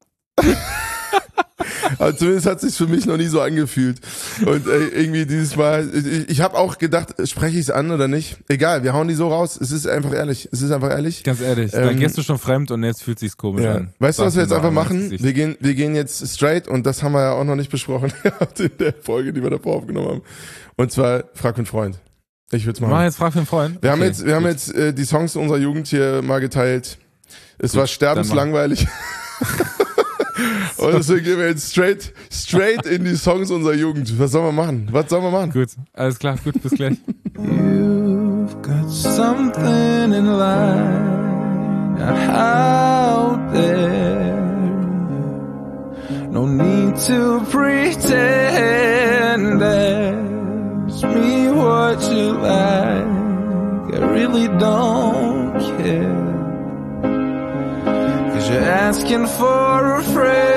Aber zumindest hat es sich für mich noch nie so angefühlt. Und äh, irgendwie dieses Mal, ich, ich habe auch gedacht, spreche ich es an oder nicht? Egal, wir hauen die so raus. Es ist einfach ehrlich. Es ist einfach ehrlich. Ganz ehrlich, ähm, dann gehst du schon fremd und jetzt fühlt sich's komisch ja. an. Weißt du, was wir jetzt einfach machen? Wir gehen, wir gehen jetzt straight, und das haben wir ja auch noch nicht besprochen in der Folge, die wir davor aufgenommen haben. Und zwar Frag für einen Freund. Ich würde es machen. Wir machen jetzt Frag für einen Freund. Wir okay, haben jetzt, wir haben jetzt äh, die Songs unserer Jugend hier mal geteilt. Es gut, war sterbenslangweilig. Und deswegen gehen wir jetzt straight, straight in die Songs unserer Jugend. Was sollen wir machen? Was sollen wir machen? Gut, alles klar, gut, bis gleich. You've got something in line out there. No need to pretend that's me what you like. I really don't care. You're asking for a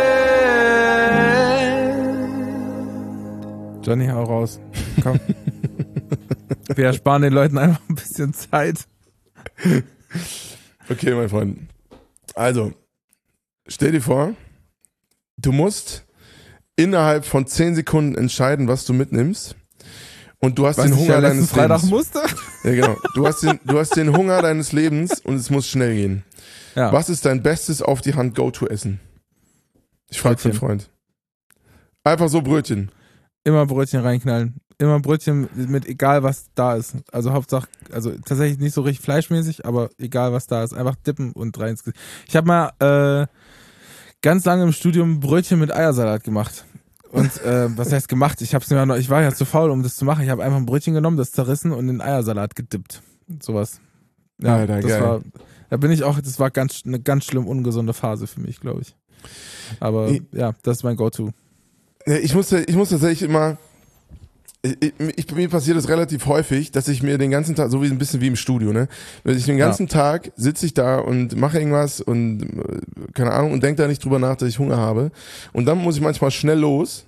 friend. Johnny, hau raus. Komm. Wir ersparen den Leuten einfach ein bisschen Zeit. Okay, mein Freund. Also, stell dir vor, du musst innerhalb von zehn Sekunden entscheiden, was du mitnimmst. Und du hast was den Hunger ja deines Freitag Lebens. Musste? Ja, genau. Du hast, den, du hast den Hunger deines Lebens und es muss schnell gehen. Ja. Was ist dein bestes auf die Hand Go-To-Essen? Ich frage für einen Freund. Einfach so Brötchen. Immer Brötchen reinknallen. Immer Brötchen mit egal was da ist. Also Hauptsache, also tatsächlich nicht so richtig fleischmäßig, aber egal was da ist. Einfach dippen und rein ins Gesicht. Ich habe mal äh, ganz lange im Studium Brötchen mit Eiersalat gemacht. Und äh, was heißt gemacht? Ich hab's mir noch, ich war ja zu faul, um das zu machen. Ich habe einfach ein Brötchen genommen, das zerrissen und in Eiersalat gedippt. Sowas. Ja, Alter, das geil. war. Da bin ich auch, das war ganz, eine ganz schlimm ungesunde Phase für mich, glaube ich. Aber ich, ja, das ist mein Go-To. Ich muss, ich muss tatsächlich immer, ich, ich, mir passiert das relativ häufig, dass ich mir den ganzen Tag, so wie ein bisschen wie im Studio, ne, dass ich den ganzen ja. Tag sitze ich da und mache irgendwas und keine Ahnung und denke da nicht drüber nach, dass ich Hunger habe. Und dann muss ich manchmal schnell los.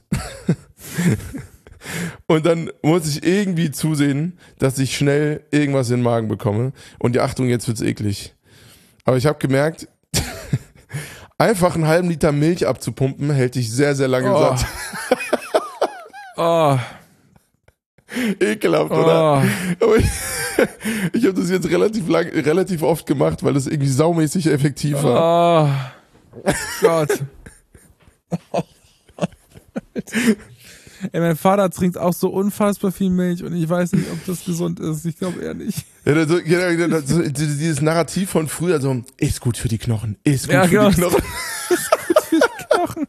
Und dann muss ich irgendwie zusehen, dass ich schnell irgendwas in den Magen bekomme. Und die Achtung, jetzt wird's eklig. Aber ich habe gemerkt, einfach einen halben Liter Milch abzupumpen, hält dich sehr, sehr lange oh. satt. Oh. Ekelhaft, oh. oder? Aber ich, ich habe das jetzt relativ lang, relativ oft gemacht, weil das irgendwie saumäßig effektiv war. Oh Gott. Ey, mein Vater trinkt auch so unfassbar viel Milch und ich weiß nicht, ob das gesund ist. Ich glaube eher nicht. Ja, das, ja, das, dieses Narrativ von früher, so, ist gut für die Knochen, ist gut ja, für genau. die Knochen. Ist gut für die Knochen.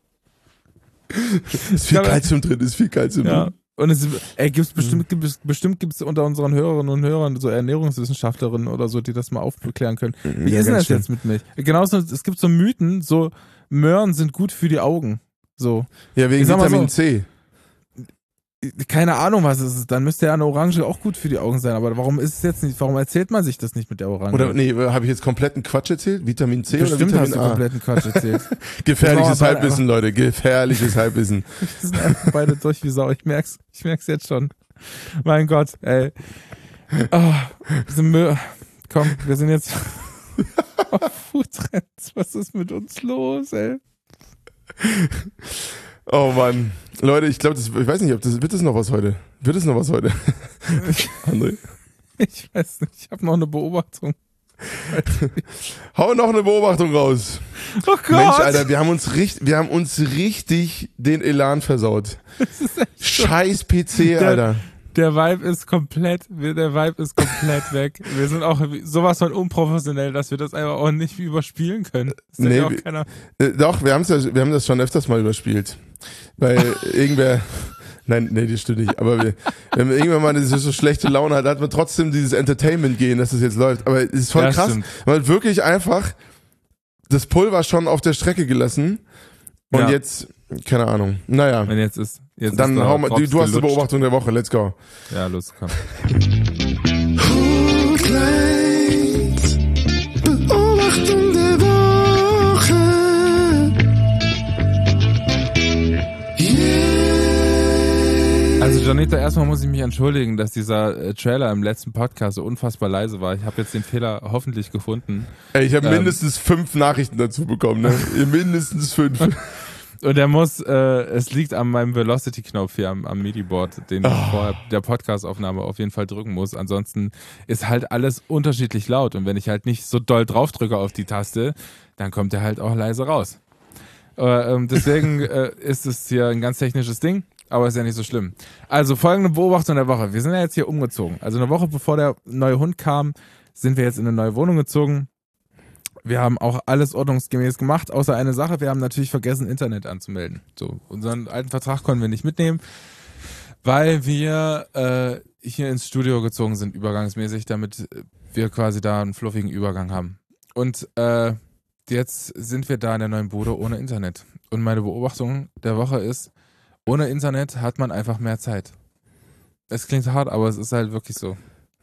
Ist viel Kalzium drin, ist viel Kalzium ja. drin. Und es ey, gibt's bestimmt, gibt's, bestimmt gibt es unter unseren Hörerinnen und Hörern so Ernährungswissenschaftlerinnen oder so, die das mal aufklären können. Wie ja, ist denn das schön. jetzt mit Milch? Genauso, es gibt so Mythen, so Möhren sind gut für die Augen. So. Ja, wegen Vitamin so, C. Keine Ahnung, was es ist. Dann müsste ja eine Orange auch gut für die Augen sein. Aber warum ist es jetzt nicht, warum erzählt man sich das nicht mit der Orange? Oder, nee, habe ich jetzt kompletten Quatsch erzählt? Vitamin C Bestimmt oder Vitamin hast du A? kompletten Quatsch erzählt. Gefährliches Halbwissen, Leute. Gefährliches Halbwissen. Wir sind einfach beide durch wie Sau. Ich merk's, ich merk's jetzt schon. Mein Gott, ey. Oh, diese Müll. Komm, wir sind jetzt auf Foodtrends. Was ist mit uns los, ey? Oh Mann. Leute, ich glaube, ich weiß nicht, ob das, wird das noch was heute? Wird es noch was heute? André? Ich weiß nicht, ich habe noch eine Beobachtung. Hau noch eine Beobachtung raus. Oh Gott. Mensch, Alter, wir haben uns richtig, wir haben uns richtig den Elan versaut. Das ist echt Scheiß P C, der, Alter. Der Vibe ist komplett, der Vibe ist komplett weg. Wir sind auch sowas von unprofessionell, dass wir das einfach auch nicht überspielen können. Das nee, ja auch keiner. Äh, doch, wir, haben's ja, wir haben das schon öfters mal überspielt. Weil irgendwer, nein, nee, das stimmt nicht, aber wir, wenn man irgendwann mal diese so schlechte Laune hat, hat man trotzdem dieses Entertainment gehen, dass es jetzt läuft. Aber es ist voll Ja, krass. stimmt. Man hat wirklich einfach das Pulver schon auf der Strecke gelassen und Ja. jetzt, keine Ahnung, naja. Wenn jetzt ist, jetzt Dann ist hau mal, du, Drops du hast die gelutscht. Beobachtung der Woche, let's go. Ja, los, komm. Hotlines, Beobachtung der Woche. Yeah. Also Janita, erstmal muss ich mich entschuldigen, dass dieser äh, Trailer im letzten Podcast so unfassbar leise war. Ich habe jetzt den Fehler hoffentlich gefunden. Ey, ich habe Ähm. mindestens fünf Nachrichten dazu bekommen, ne? mindestens fünf. Und er muss, äh, es liegt an meinem Velocity-Knopf hier am, am MIDI-Board, den ich Oh. vor der Podcast-Aufnahme auf jeden Fall drücken muss. Ansonsten ist halt alles unterschiedlich laut. Und wenn ich halt nicht so doll drauf drücke auf die Taste, dann kommt er halt auch leise raus. Äh, ähm, deswegen äh, ist es hier ein ganz technisches Ding, aber ist ja nicht so schlimm. Also folgende Beobachtung der Woche. Wir sind ja jetzt hier umgezogen. Also eine Woche bevor der neue Hund kam, sind wir jetzt in eine neue Wohnung gezogen. Wir haben auch alles ordnungsgemäß gemacht, außer eine Sache. Wir haben natürlich vergessen, Internet anzumelden. So, unseren alten Vertrag konnten wir nicht mitnehmen, weil wir äh, hier ins Studio gezogen sind, übergangsmäßig, damit wir quasi da einen fluffigen Übergang haben. Und äh, jetzt sind wir da in der neuen Bude ohne Internet. Und meine Beobachtung der Woche ist, ohne Internet hat man einfach mehr Zeit. Es klingt hart, aber es ist halt wirklich so.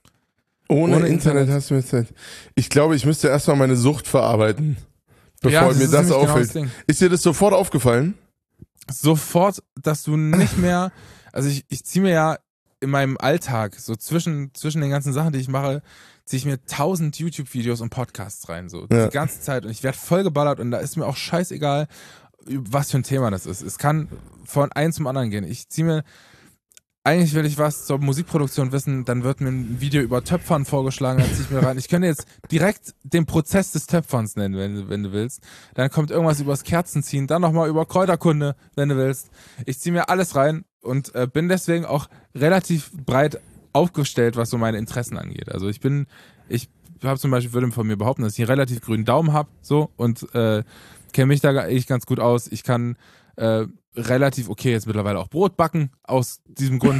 Ohne, Ohne Internet, Internet. hast du mir Zeit. Ich glaube, ich müsste erstmal meine Sucht verarbeiten, bevor Ja, mir ist das nämlich genau auffällt. das Ding. Ist dir das sofort aufgefallen? Sofort, dass du nicht mehr, also ich, ich ziehe mir ja in meinem Alltag, so zwischen, zwischen den ganzen Sachen, die ich mache, ziehe ich mir tausend YouTube-Videos und Podcasts rein, so Ja. die ganze Zeit. Und ich werde voll geballert und da ist mir auch scheißegal, was für ein Thema das ist. Es kann von einem zum anderen gehen. Ich ziehe mir, eigentlich will ich was zur Musikproduktion wissen, dann wird mir ein Video über Töpfern vorgeschlagen, dann ziehe ich mir rein. Ich könnte jetzt direkt den Prozess des Töpferns nennen, wenn, du- wenn du willst. Dann kommt irgendwas übers Kerzenziehen, dann nochmal über Kräuterkunde, wenn du willst. Ich ziehe mir alles rein und äh, bin deswegen auch relativ breit aufgestellt, was so meine Interessen angeht. Also ich bin, ich habe zum Beispiel, würde von mir behaupten, dass ich einen relativ grünen Daumen habe, so, und äh, kenne mich da eigentlich ganz gut aus. Ich kann äh, relativ okay jetzt mittlerweile auch Brot backen, aus diesem Grund.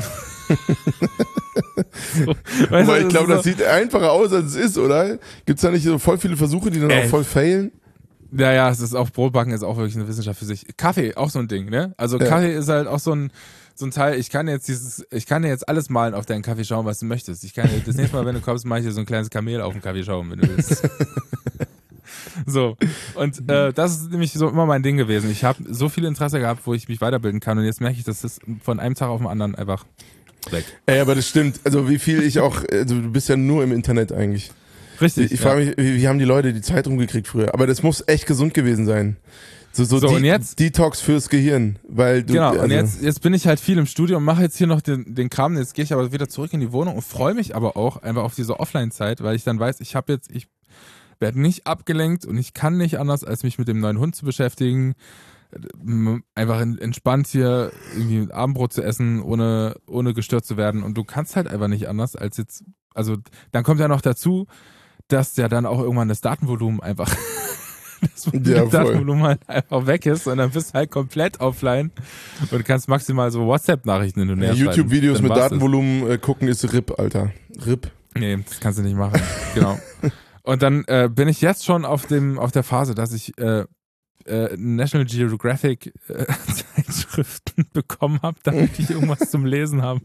so, weißt Aber du, ich glaube, ist das sieht einfacher aus, als es ist, oder? Gibt's da nicht so voll viele Versuche, die dann Ey. auch voll failen? Ja, ja, es ist auch, Brotbacken ist auch wirklich eine Wissenschaft für sich. Kaffee, auch so ein Ding, ne? Also Ja. Kaffee ist halt auch so ein, so ein Teil, ich kann jetzt dieses, ich kann dir jetzt alles malen auf deinen Kaffee schauen, was du möchtest. Ich kann dir, das nächste Mal, wenn du kommst, mache ich dir so ein kleines Kamel auf den Kaffee schauen, wenn du willst. So, und äh, das ist nämlich so immer mein Ding gewesen. Ich habe so viel Interesse gehabt, wo ich mich weiterbilden kann und jetzt merke ich, dass das von einem Tag auf den anderen einfach weg. Ey, aber das stimmt. Also wie viel ich auch, also du bist ja nur im Internet eigentlich. Richtig. Ich, ich frage mich, wie, wie haben die Leute die Zeit rumgekriegt früher? Aber das muss echt gesund gewesen sein. So, so, So, De- und jetzt? Detox fürs Gehirn, weil du, Genau, also, und jetzt, jetzt bin ich halt viel im Studio und mache jetzt hier noch den, den Kram. Jetzt gehe ich aber wieder zurück in die Wohnung und freue mich aber auch einfach auf diese Offline-Zeit, weil ich dann weiß, ich habe jetzt, ich werde nicht abgelenkt und ich kann nicht anders, als mich mit dem neuen Hund zu beschäftigen. Ähm, Einfach en- entspannt hier irgendwie ein Abendbrot zu essen, ohne, ohne gestört zu werden. Und du kannst halt einfach nicht anders als jetzt, also dann kommt ja noch dazu, dass ja dann auch irgendwann das Datenvolumen einfach das Ja, voll. Datenvolumen halt einfach weg ist und dann bist du halt komplett offline und kannst maximal so WhatsApp-Nachrichten hin und her schreiben. YouTube-Videos Dann mit war's das. Datenvolumen äh, gucken ist R I P, Alter. R I P. Nee, das kannst du nicht machen. Genau. Und dann äh, bin ich jetzt schon auf dem auf der Phase, dass ich äh, äh, National Geographic äh, Zeitschriften bekommen habe, damit ich irgendwas zum Lesen habe.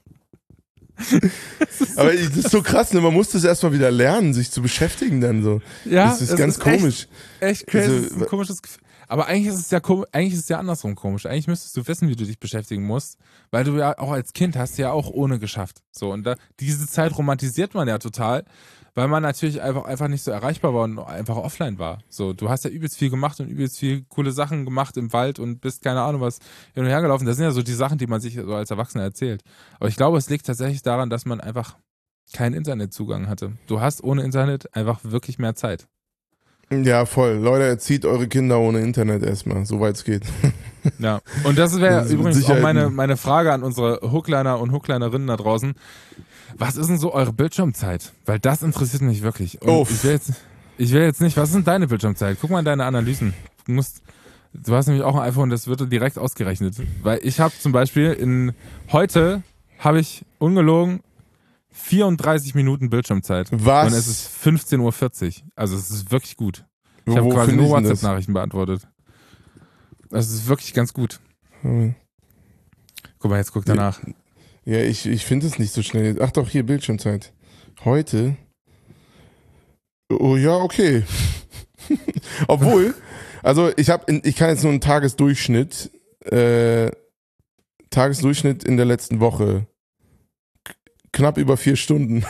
Aber das ist so krass, ne? Man muss das erstmal wieder lernen, sich zu beschäftigen dann so. Ja, das ist es ganz ist echt- komisch. Echt crazy, Also, das ist ein komisches Gefühl. Aber eigentlich ist es ja kom- eigentlich ist es ja andersrum komisch. Eigentlich müsstest du wissen, wie du dich beschäftigen musst, weil du ja auch als Kind hast ja auch ohne geschafft. So, und da, diese Zeit romantisiert man ja total, weil man natürlich einfach einfach nicht so erreichbar war und einfach offline war. So, du hast ja übelst viel gemacht und übelst viel coole Sachen gemacht im Wald und bist keine Ahnung was hin und her gelaufen. Das sind ja so die Sachen, die man sich so als Erwachsener erzählt. Aber ich glaube, es liegt tatsächlich daran, dass man einfach keinen Internetzugang hatte. Du hast ohne Internet einfach wirklich mehr Zeit. Ja, voll. Leute, erzieht eure Kinder ohne Internet erstmal, soweit es geht. Ja, und das wäre übrigens Sicherheit auch meine, meine Frage an unsere Hookliner und Hooklinerinnen da draußen. Was ist denn so eure Bildschirmzeit? Weil das interessiert mich wirklich. Und Oh. ich will jetzt, ich will jetzt nicht, was ist denn deine Bildschirmzeit? Guck mal in deine Analysen. Du musst, du hast nämlich auch ein iPhone, das wird direkt ausgerechnet. Weil ich habe zum Beispiel in, heute habe ich ungelogen vierunddreißig Minuten Bildschirmzeit. Was? Und es ist fünfzehn Uhr vierzig. Also es ist wirklich gut. Ich Wo habe quasi finde nur ich denn das? WhatsApp-Nachrichten beantwortet. Das ist wirklich ganz gut. Hm. Guck mal, jetzt guck danach. Ja, ich, ich finde es nicht so schnell. Ach doch, hier Bildschirmzeit. Heute. Oh ja, okay. Obwohl, also ich habe, ich kann jetzt nur einen Tagesdurchschnitt, äh, Tagesdurchschnitt in der letzten Woche. K- knapp über vier Stunden.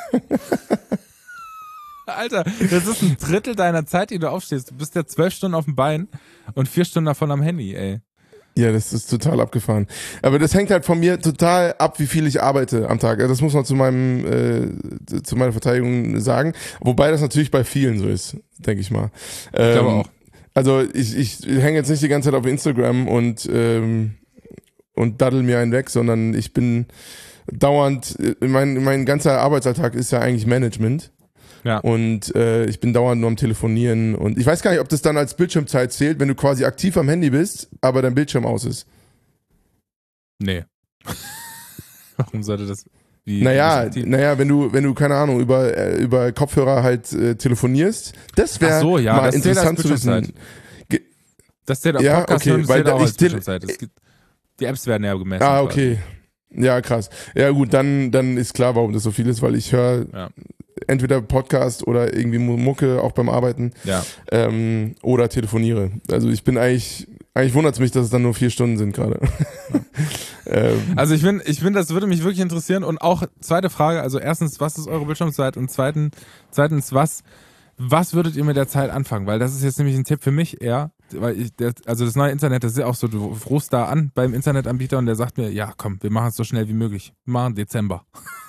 Alter, das ist ein Drittel deiner Zeit, die du aufstehst. Du bist ja zwölf Stunden auf dem Bein und vier Stunden davon am Handy, ey. Ja, das ist total abgefahren. Aber das hängt halt von mir total ab, wie viel ich arbeite am Tag. Also das muss man zu meinem, äh, zu meiner Verteidigung sagen. Wobei das natürlich bei vielen so ist, denke ich mal. Ähm, Ich glaube auch. Also ich, ich hänge jetzt nicht die ganze Zeit auf Instagram und, ähm, und daddel mir einen weg, sondern ich bin dauernd, mein, mein ganzer Arbeitsalltag ist ja eigentlich Management. Ja. Und äh, ich bin dauernd nur am Telefonieren und ich weiß gar nicht, ob das dann als Bildschirmzeit zählt, wenn du quasi aktiv am Handy bist, aber dein Bildschirm aus ist. Nee. Warum sollte das? Wie, Naja, wie naja, wenn du, wenn du, keine Ahnung, über, äh, über Kopfhörer halt äh, telefonierst, das wäre Ach so, ja, mal das zählt als interessant zu wissen. Bildschirmzeit. Das zählt auf Ja, Podcast okay, hören, das weil zählt da- auch ich als tele- Bildschirmzeit. Es gibt, die Apps werden ja gemessen. Ah, quasi. okay. Ja, krass. Ja gut, dann, dann ist klar, warum das so viel ist, weil ich höre Ja. entweder Podcast oder irgendwie Mu- Mucke, auch beim Arbeiten, Ja. ähm, oder telefoniere. Also ich bin eigentlich, eigentlich wundert es mich, dass es dann nur vier Stunden sind gerade. ähm, Also ich finde, ich finde, das würde mich wirklich interessieren. Und auch zweite Frage, also erstens, was ist eure Bildschirmzeit? Und zweitens, zweitens, was, was würdet ihr mit der Zeit anfangen? Weil das ist jetzt nämlich ein Tipp für mich eher, weil ich, der, also das neue Internet, das ist ja auch so, du rufst da an beim Internetanbieter und der sagt mir, ja komm, wir machen es so schnell wie möglich. Wir machen Dezember.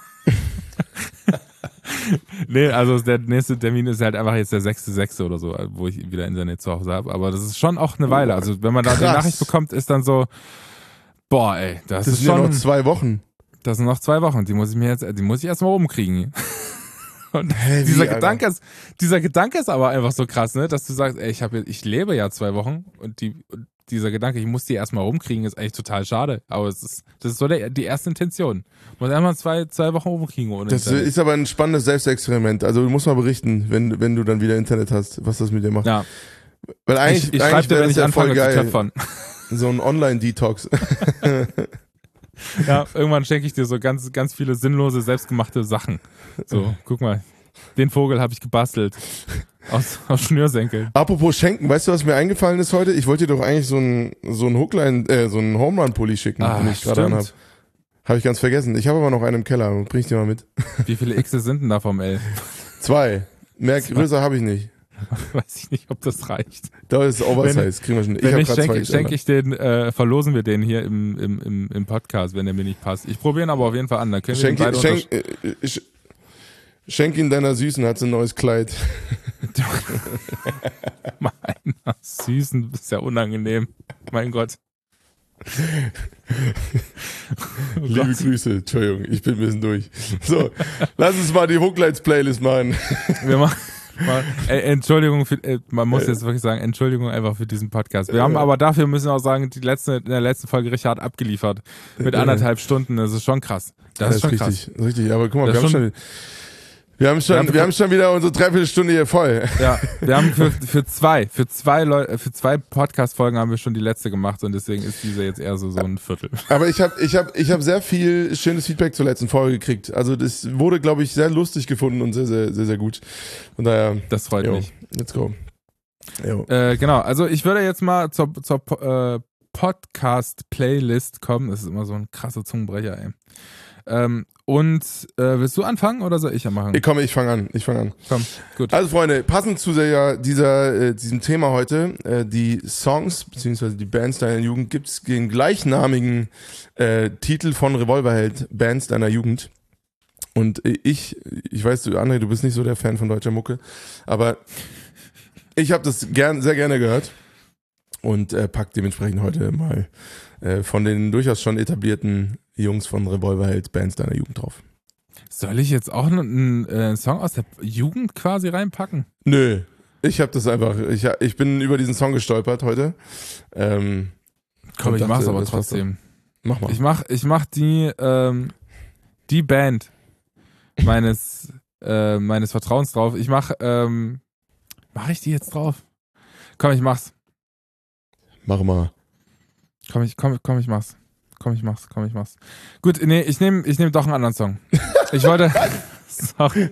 Nee, also der nächste Termin ist halt einfach jetzt der sechste sechste oder so, wo ich wieder Internet zu Hause habe. Aber das ist schon auch eine Weile. Also wenn man da die Krass. Nachricht bekommt, ist dann so, boah ey, das, das ist sind ja schon, noch zwei Wochen. das sind noch zwei Wochen. Die muss ich mir jetzt, die muss ich erstmal rumkriegen. Und Hä, wie, dieser Alter? Gedanke ist, dieser Gedanke ist aber einfach so krass, ne, dass du sagst, ey, ich habe, ich lebe ja zwei Wochen und die, und dieser Gedanke, ich muss die erstmal rumkriegen, ist eigentlich total schade. Aber es ist, das ist so der, die erste Intention. Muss einmal zwei, zwei Wochen rumkriegen ohne Das Internet. ist aber ein spannendes Selbstexperiment. Also du musst mal berichten, wenn, wenn du dann wieder Internet hast, was das mit dir macht. Ja, Weil eigentlich, ich, ich eigentlich schreibe dir, wäre wenn das ich ja voll anfange zu geil. töpfern. So ein Online-Detox. Ja, irgendwann schenke ich dir so ganz, ganz viele sinnlose, selbstgemachte Sachen. So, guck mal, den Vogel habe ich gebastelt. Aus, aus Schnürsenkeln. Apropos Schenken, weißt du, was mir eingefallen ist heute? Ich wollte dir doch eigentlich so einen so einen Hookline, äh, so einen Home Run Pulli schicken, Ah, den ich gerade anhab. stimmt. Habe ich ganz vergessen. Ich habe aber noch einen im Keller. Bring ich dir mal mit. Wie viele Xe sind denn da vom L? Zwei. Mehr größer habe ich nicht. Weiß ich nicht, ob das reicht. Da ist Oversize. Kriegen wir schon. Ich Wenn habe ich gerade zwei schenke, gestellt. schenke ich den, äh, verlosen wir den hier im, im, im, im Podcast, wenn der mir nicht passt. Ich probiere ihn aber auf jeden Fall an. Dann können wir Schenk, ihn beide schenk, äh, äh, schenk ihn deiner Süßen, hat sie ein neues Kleid. Meiner Süßen, ist ja unangenehm. Mein Gott. Oh Liebe Gott. Grüße. Entschuldigung, ich bin ein bisschen durch. So, lass uns mal die Hooklines-Playlist machen. Wir machen. Mal, äh, Entschuldigung, für, äh, man muss jetzt wirklich sagen, Entschuldigung einfach für diesen Podcast. Wir haben aber dafür, müssen wir auch sagen, die letzte, in der letzten Folge Richard abgeliefert. Mit anderthalb Stunden, das ist schon krass. Das, ist schon krass. richtig, richtig. Aber guck mal, Das wir haben ist schon, wir haben schon, Ja, wir haben schon wieder unsere Dreiviertelstunde hier voll. Ja, wir haben für, für zwei, für zwei Leute, für zwei Podcast-Folgen haben wir schon die letzte gemacht und deswegen ist diese jetzt eher so, so ein Viertel. Aber ich habe ich hab, ich hab sehr viel schönes Feedback zur letzten Folge gekriegt. Also das wurde, glaube ich, sehr lustig gefunden und sehr, sehr, sehr, sehr gut. Von daher, Das freut jo, mich. let's go. Jo. Äh, genau, also ich würde jetzt mal zur, zur äh, Podcast-Playlist kommen. Das ist immer so ein krasser Zungenbrecher, ey. Ähm, und äh, willst du anfangen oder soll ich ja machen? Ich komme, ich fange an, ich fange an. Komm, gut. Also Freunde, passend zu der, dieser, äh, diesem Thema heute, äh, die Songs beziehungsweise die Bands deiner Jugend, gibt's den gleichnamigen äh, Titel von Revolverheld, Bands deiner Jugend. Und äh, ich, ich weiß, du André, du bist nicht so der Fan von deutscher Mucke, aber ich habe das gern, sehr gerne gehört. und äh, pack dementsprechend heute mal äh, von den durchaus schon etablierten Jungs von Revolverheld Bands deiner Jugend drauf. Soll ich jetzt auch einen, einen Song aus der Jugend quasi reinpacken? Nö, ich habe das einfach, ich, ich bin über diesen Song gestolpert heute. Ähm, Komm, ich dachte, mach's aber das war's trotzdem. Mach mal. Ich mach, ich mach die, ähm, die Band meines, äh, meines Vertrauens drauf. Ich mach, ähm, mach ich die jetzt drauf? Komm, ich mach's. Mach mal. Komm, ich, komm, komm, ich mach's. Komm, ich mach's, komm, ich mach's. Gut, nee, ich nehme ich nehm doch einen anderen Song. Ich wollte, sorry.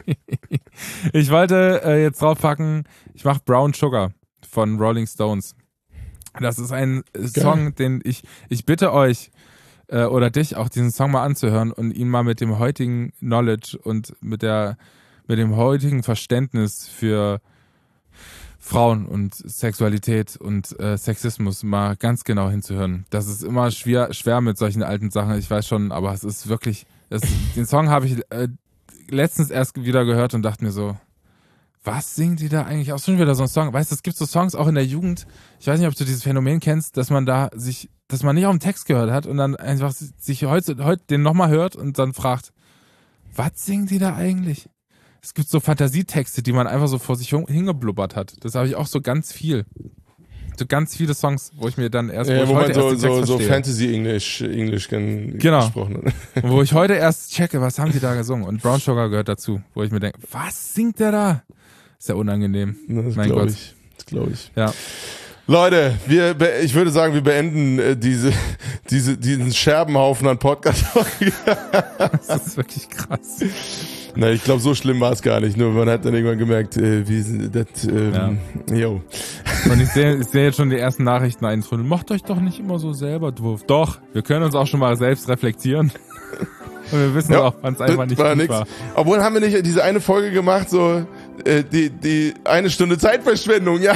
Ich wollte äh, jetzt draufpacken, ich mach Brown Sugar von Rolling Stones. Das ist ein Song, Geil. den ich, ich bitte euch äh, oder dich auch diesen Song mal anzuhören und ihn mal mit dem heutigen Knowledge und mit der, mit dem heutigen Verständnis für Frauen und Sexualität und äh, Sexismus mal ganz genau hinzuhören. Das ist immer schwer, schwer mit solchen alten Sachen, ich weiß schon, aber es ist wirklich, das, den Song habe ich äh, letztens erst wieder gehört und dachte mir so, was singen die da eigentlich? Auch schon wieder so ein Song. Weißt du, es gibt so Songs auch in der Jugend. Ich weiß nicht, ob du dieses Phänomen kennst, dass man da sich, dass man nicht auf den Text gehört hat und dann einfach sich heute, heute den nochmal hört und dann fragt, was singen die da eigentlich? Es gibt so Fantasietexte, die man einfach so vor sich hingeblubbert hat. Das habe ich auch so ganz viel. So ganz viele Songs, wo ich mir dann erst, wo, ja, ich wo heute man so, erst den Text so, so verstehe. Fantasy English, English gen- genau. gesprochen hat. Wo ich heute erst checke, was haben die da gesungen? Und Brown Sugar gehört dazu, wo ich mir denke, was singt der da? Ist ja unangenehm. Das mein glaube Gott. ich. Das glaube ich. Ja. Leute, wir, ich würde sagen, wir beenden äh, diese, diese, diesen Scherbenhaufen an Podcast. Das ist wirklich krass. Na, ich glaube, so schlimm war es gar nicht. Nur man hat dann irgendwann gemerkt, äh, wie sind das, ähm, ja. yo. Und ich sehe ich seh jetzt schon die ersten Nachrichten eintrudeln. Macht euch doch nicht immer so selber doof. Doch, wir können uns auch schon mal selbst reflektieren. Und wir wissen ja, auch, wann es einfach nicht war gut war. Obwohl haben wir nicht diese eine Folge gemacht, so äh, die, die eine Stunde Zeitverschwendung, ja.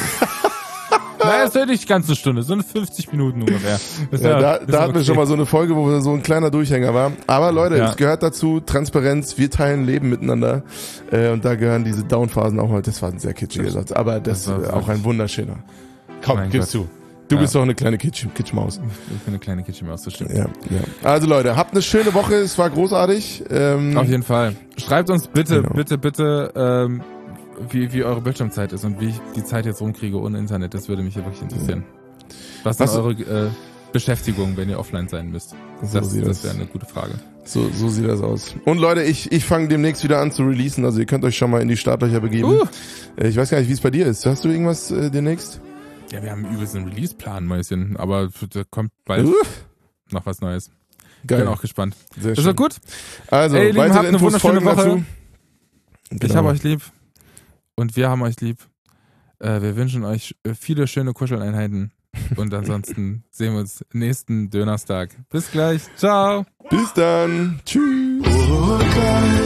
Naja, es ist ja nicht die ganze Stunde, so eine fünfzig Minuten ungefähr. Ja, ja, da da hatten okay. wir schon mal so eine Folge, wo so ein kleiner Durchhänger war. Aber Leute, ja. es gehört dazu, Transparenz, wir teilen Leben miteinander. Äh, und da gehören diese Downphasen auch mal, das war ein sehr kitschiger Satz, aber das, das ist auch ein wunderschöner. Komm, mein gib's Gott. zu. Du ja. bist doch eine kleine Kitsch, Kitschmaus. Ich bin eine kleine Kitschmaus, das stimmt. Ja, ja. Also Leute, habt eine schöne Woche, es war großartig. Ähm, Auf jeden Fall. Schreibt uns bitte, genau. bitte, bitte, ähm, wie, wie eure Bildschirmzeit ist und wie ich die Zeit jetzt rumkriege ohne Internet. Das würde mich ja wirklich interessieren. Was, Was ist eure äh, Beschäftigung, wenn ihr offline sein müsst? So das das das wäre eine gute Frage. So, so sieht das aus. Und Leute, ich, ich fange demnächst wieder an zu releasen. Also ihr könnt euch schon mal in die Startlöcher begeben. Uh. Ich weiß gar nicht, wie es bei dir ist. Hast du irgendwas äh, demnächst? Ja, wir haben übelst einen Release-Plan, Mäuschen. Aber da kommt bald uh. noch was Neues. Geil. Bin auch gespannt. Sehr das schön. wird gut. Also, Ey, Lieben, weitere habt eine Infos wunderschöne Woche. dazu. Ich Genau. habe euch lieb. Und wir haben euch lieb. Äh, wir wünschen euch viele schöne Kuscheleinheiten. Und ansonsten sehen wir uns nächsten Donnerstag. Bis gleich. Ciao. Bis dann. Tschüss.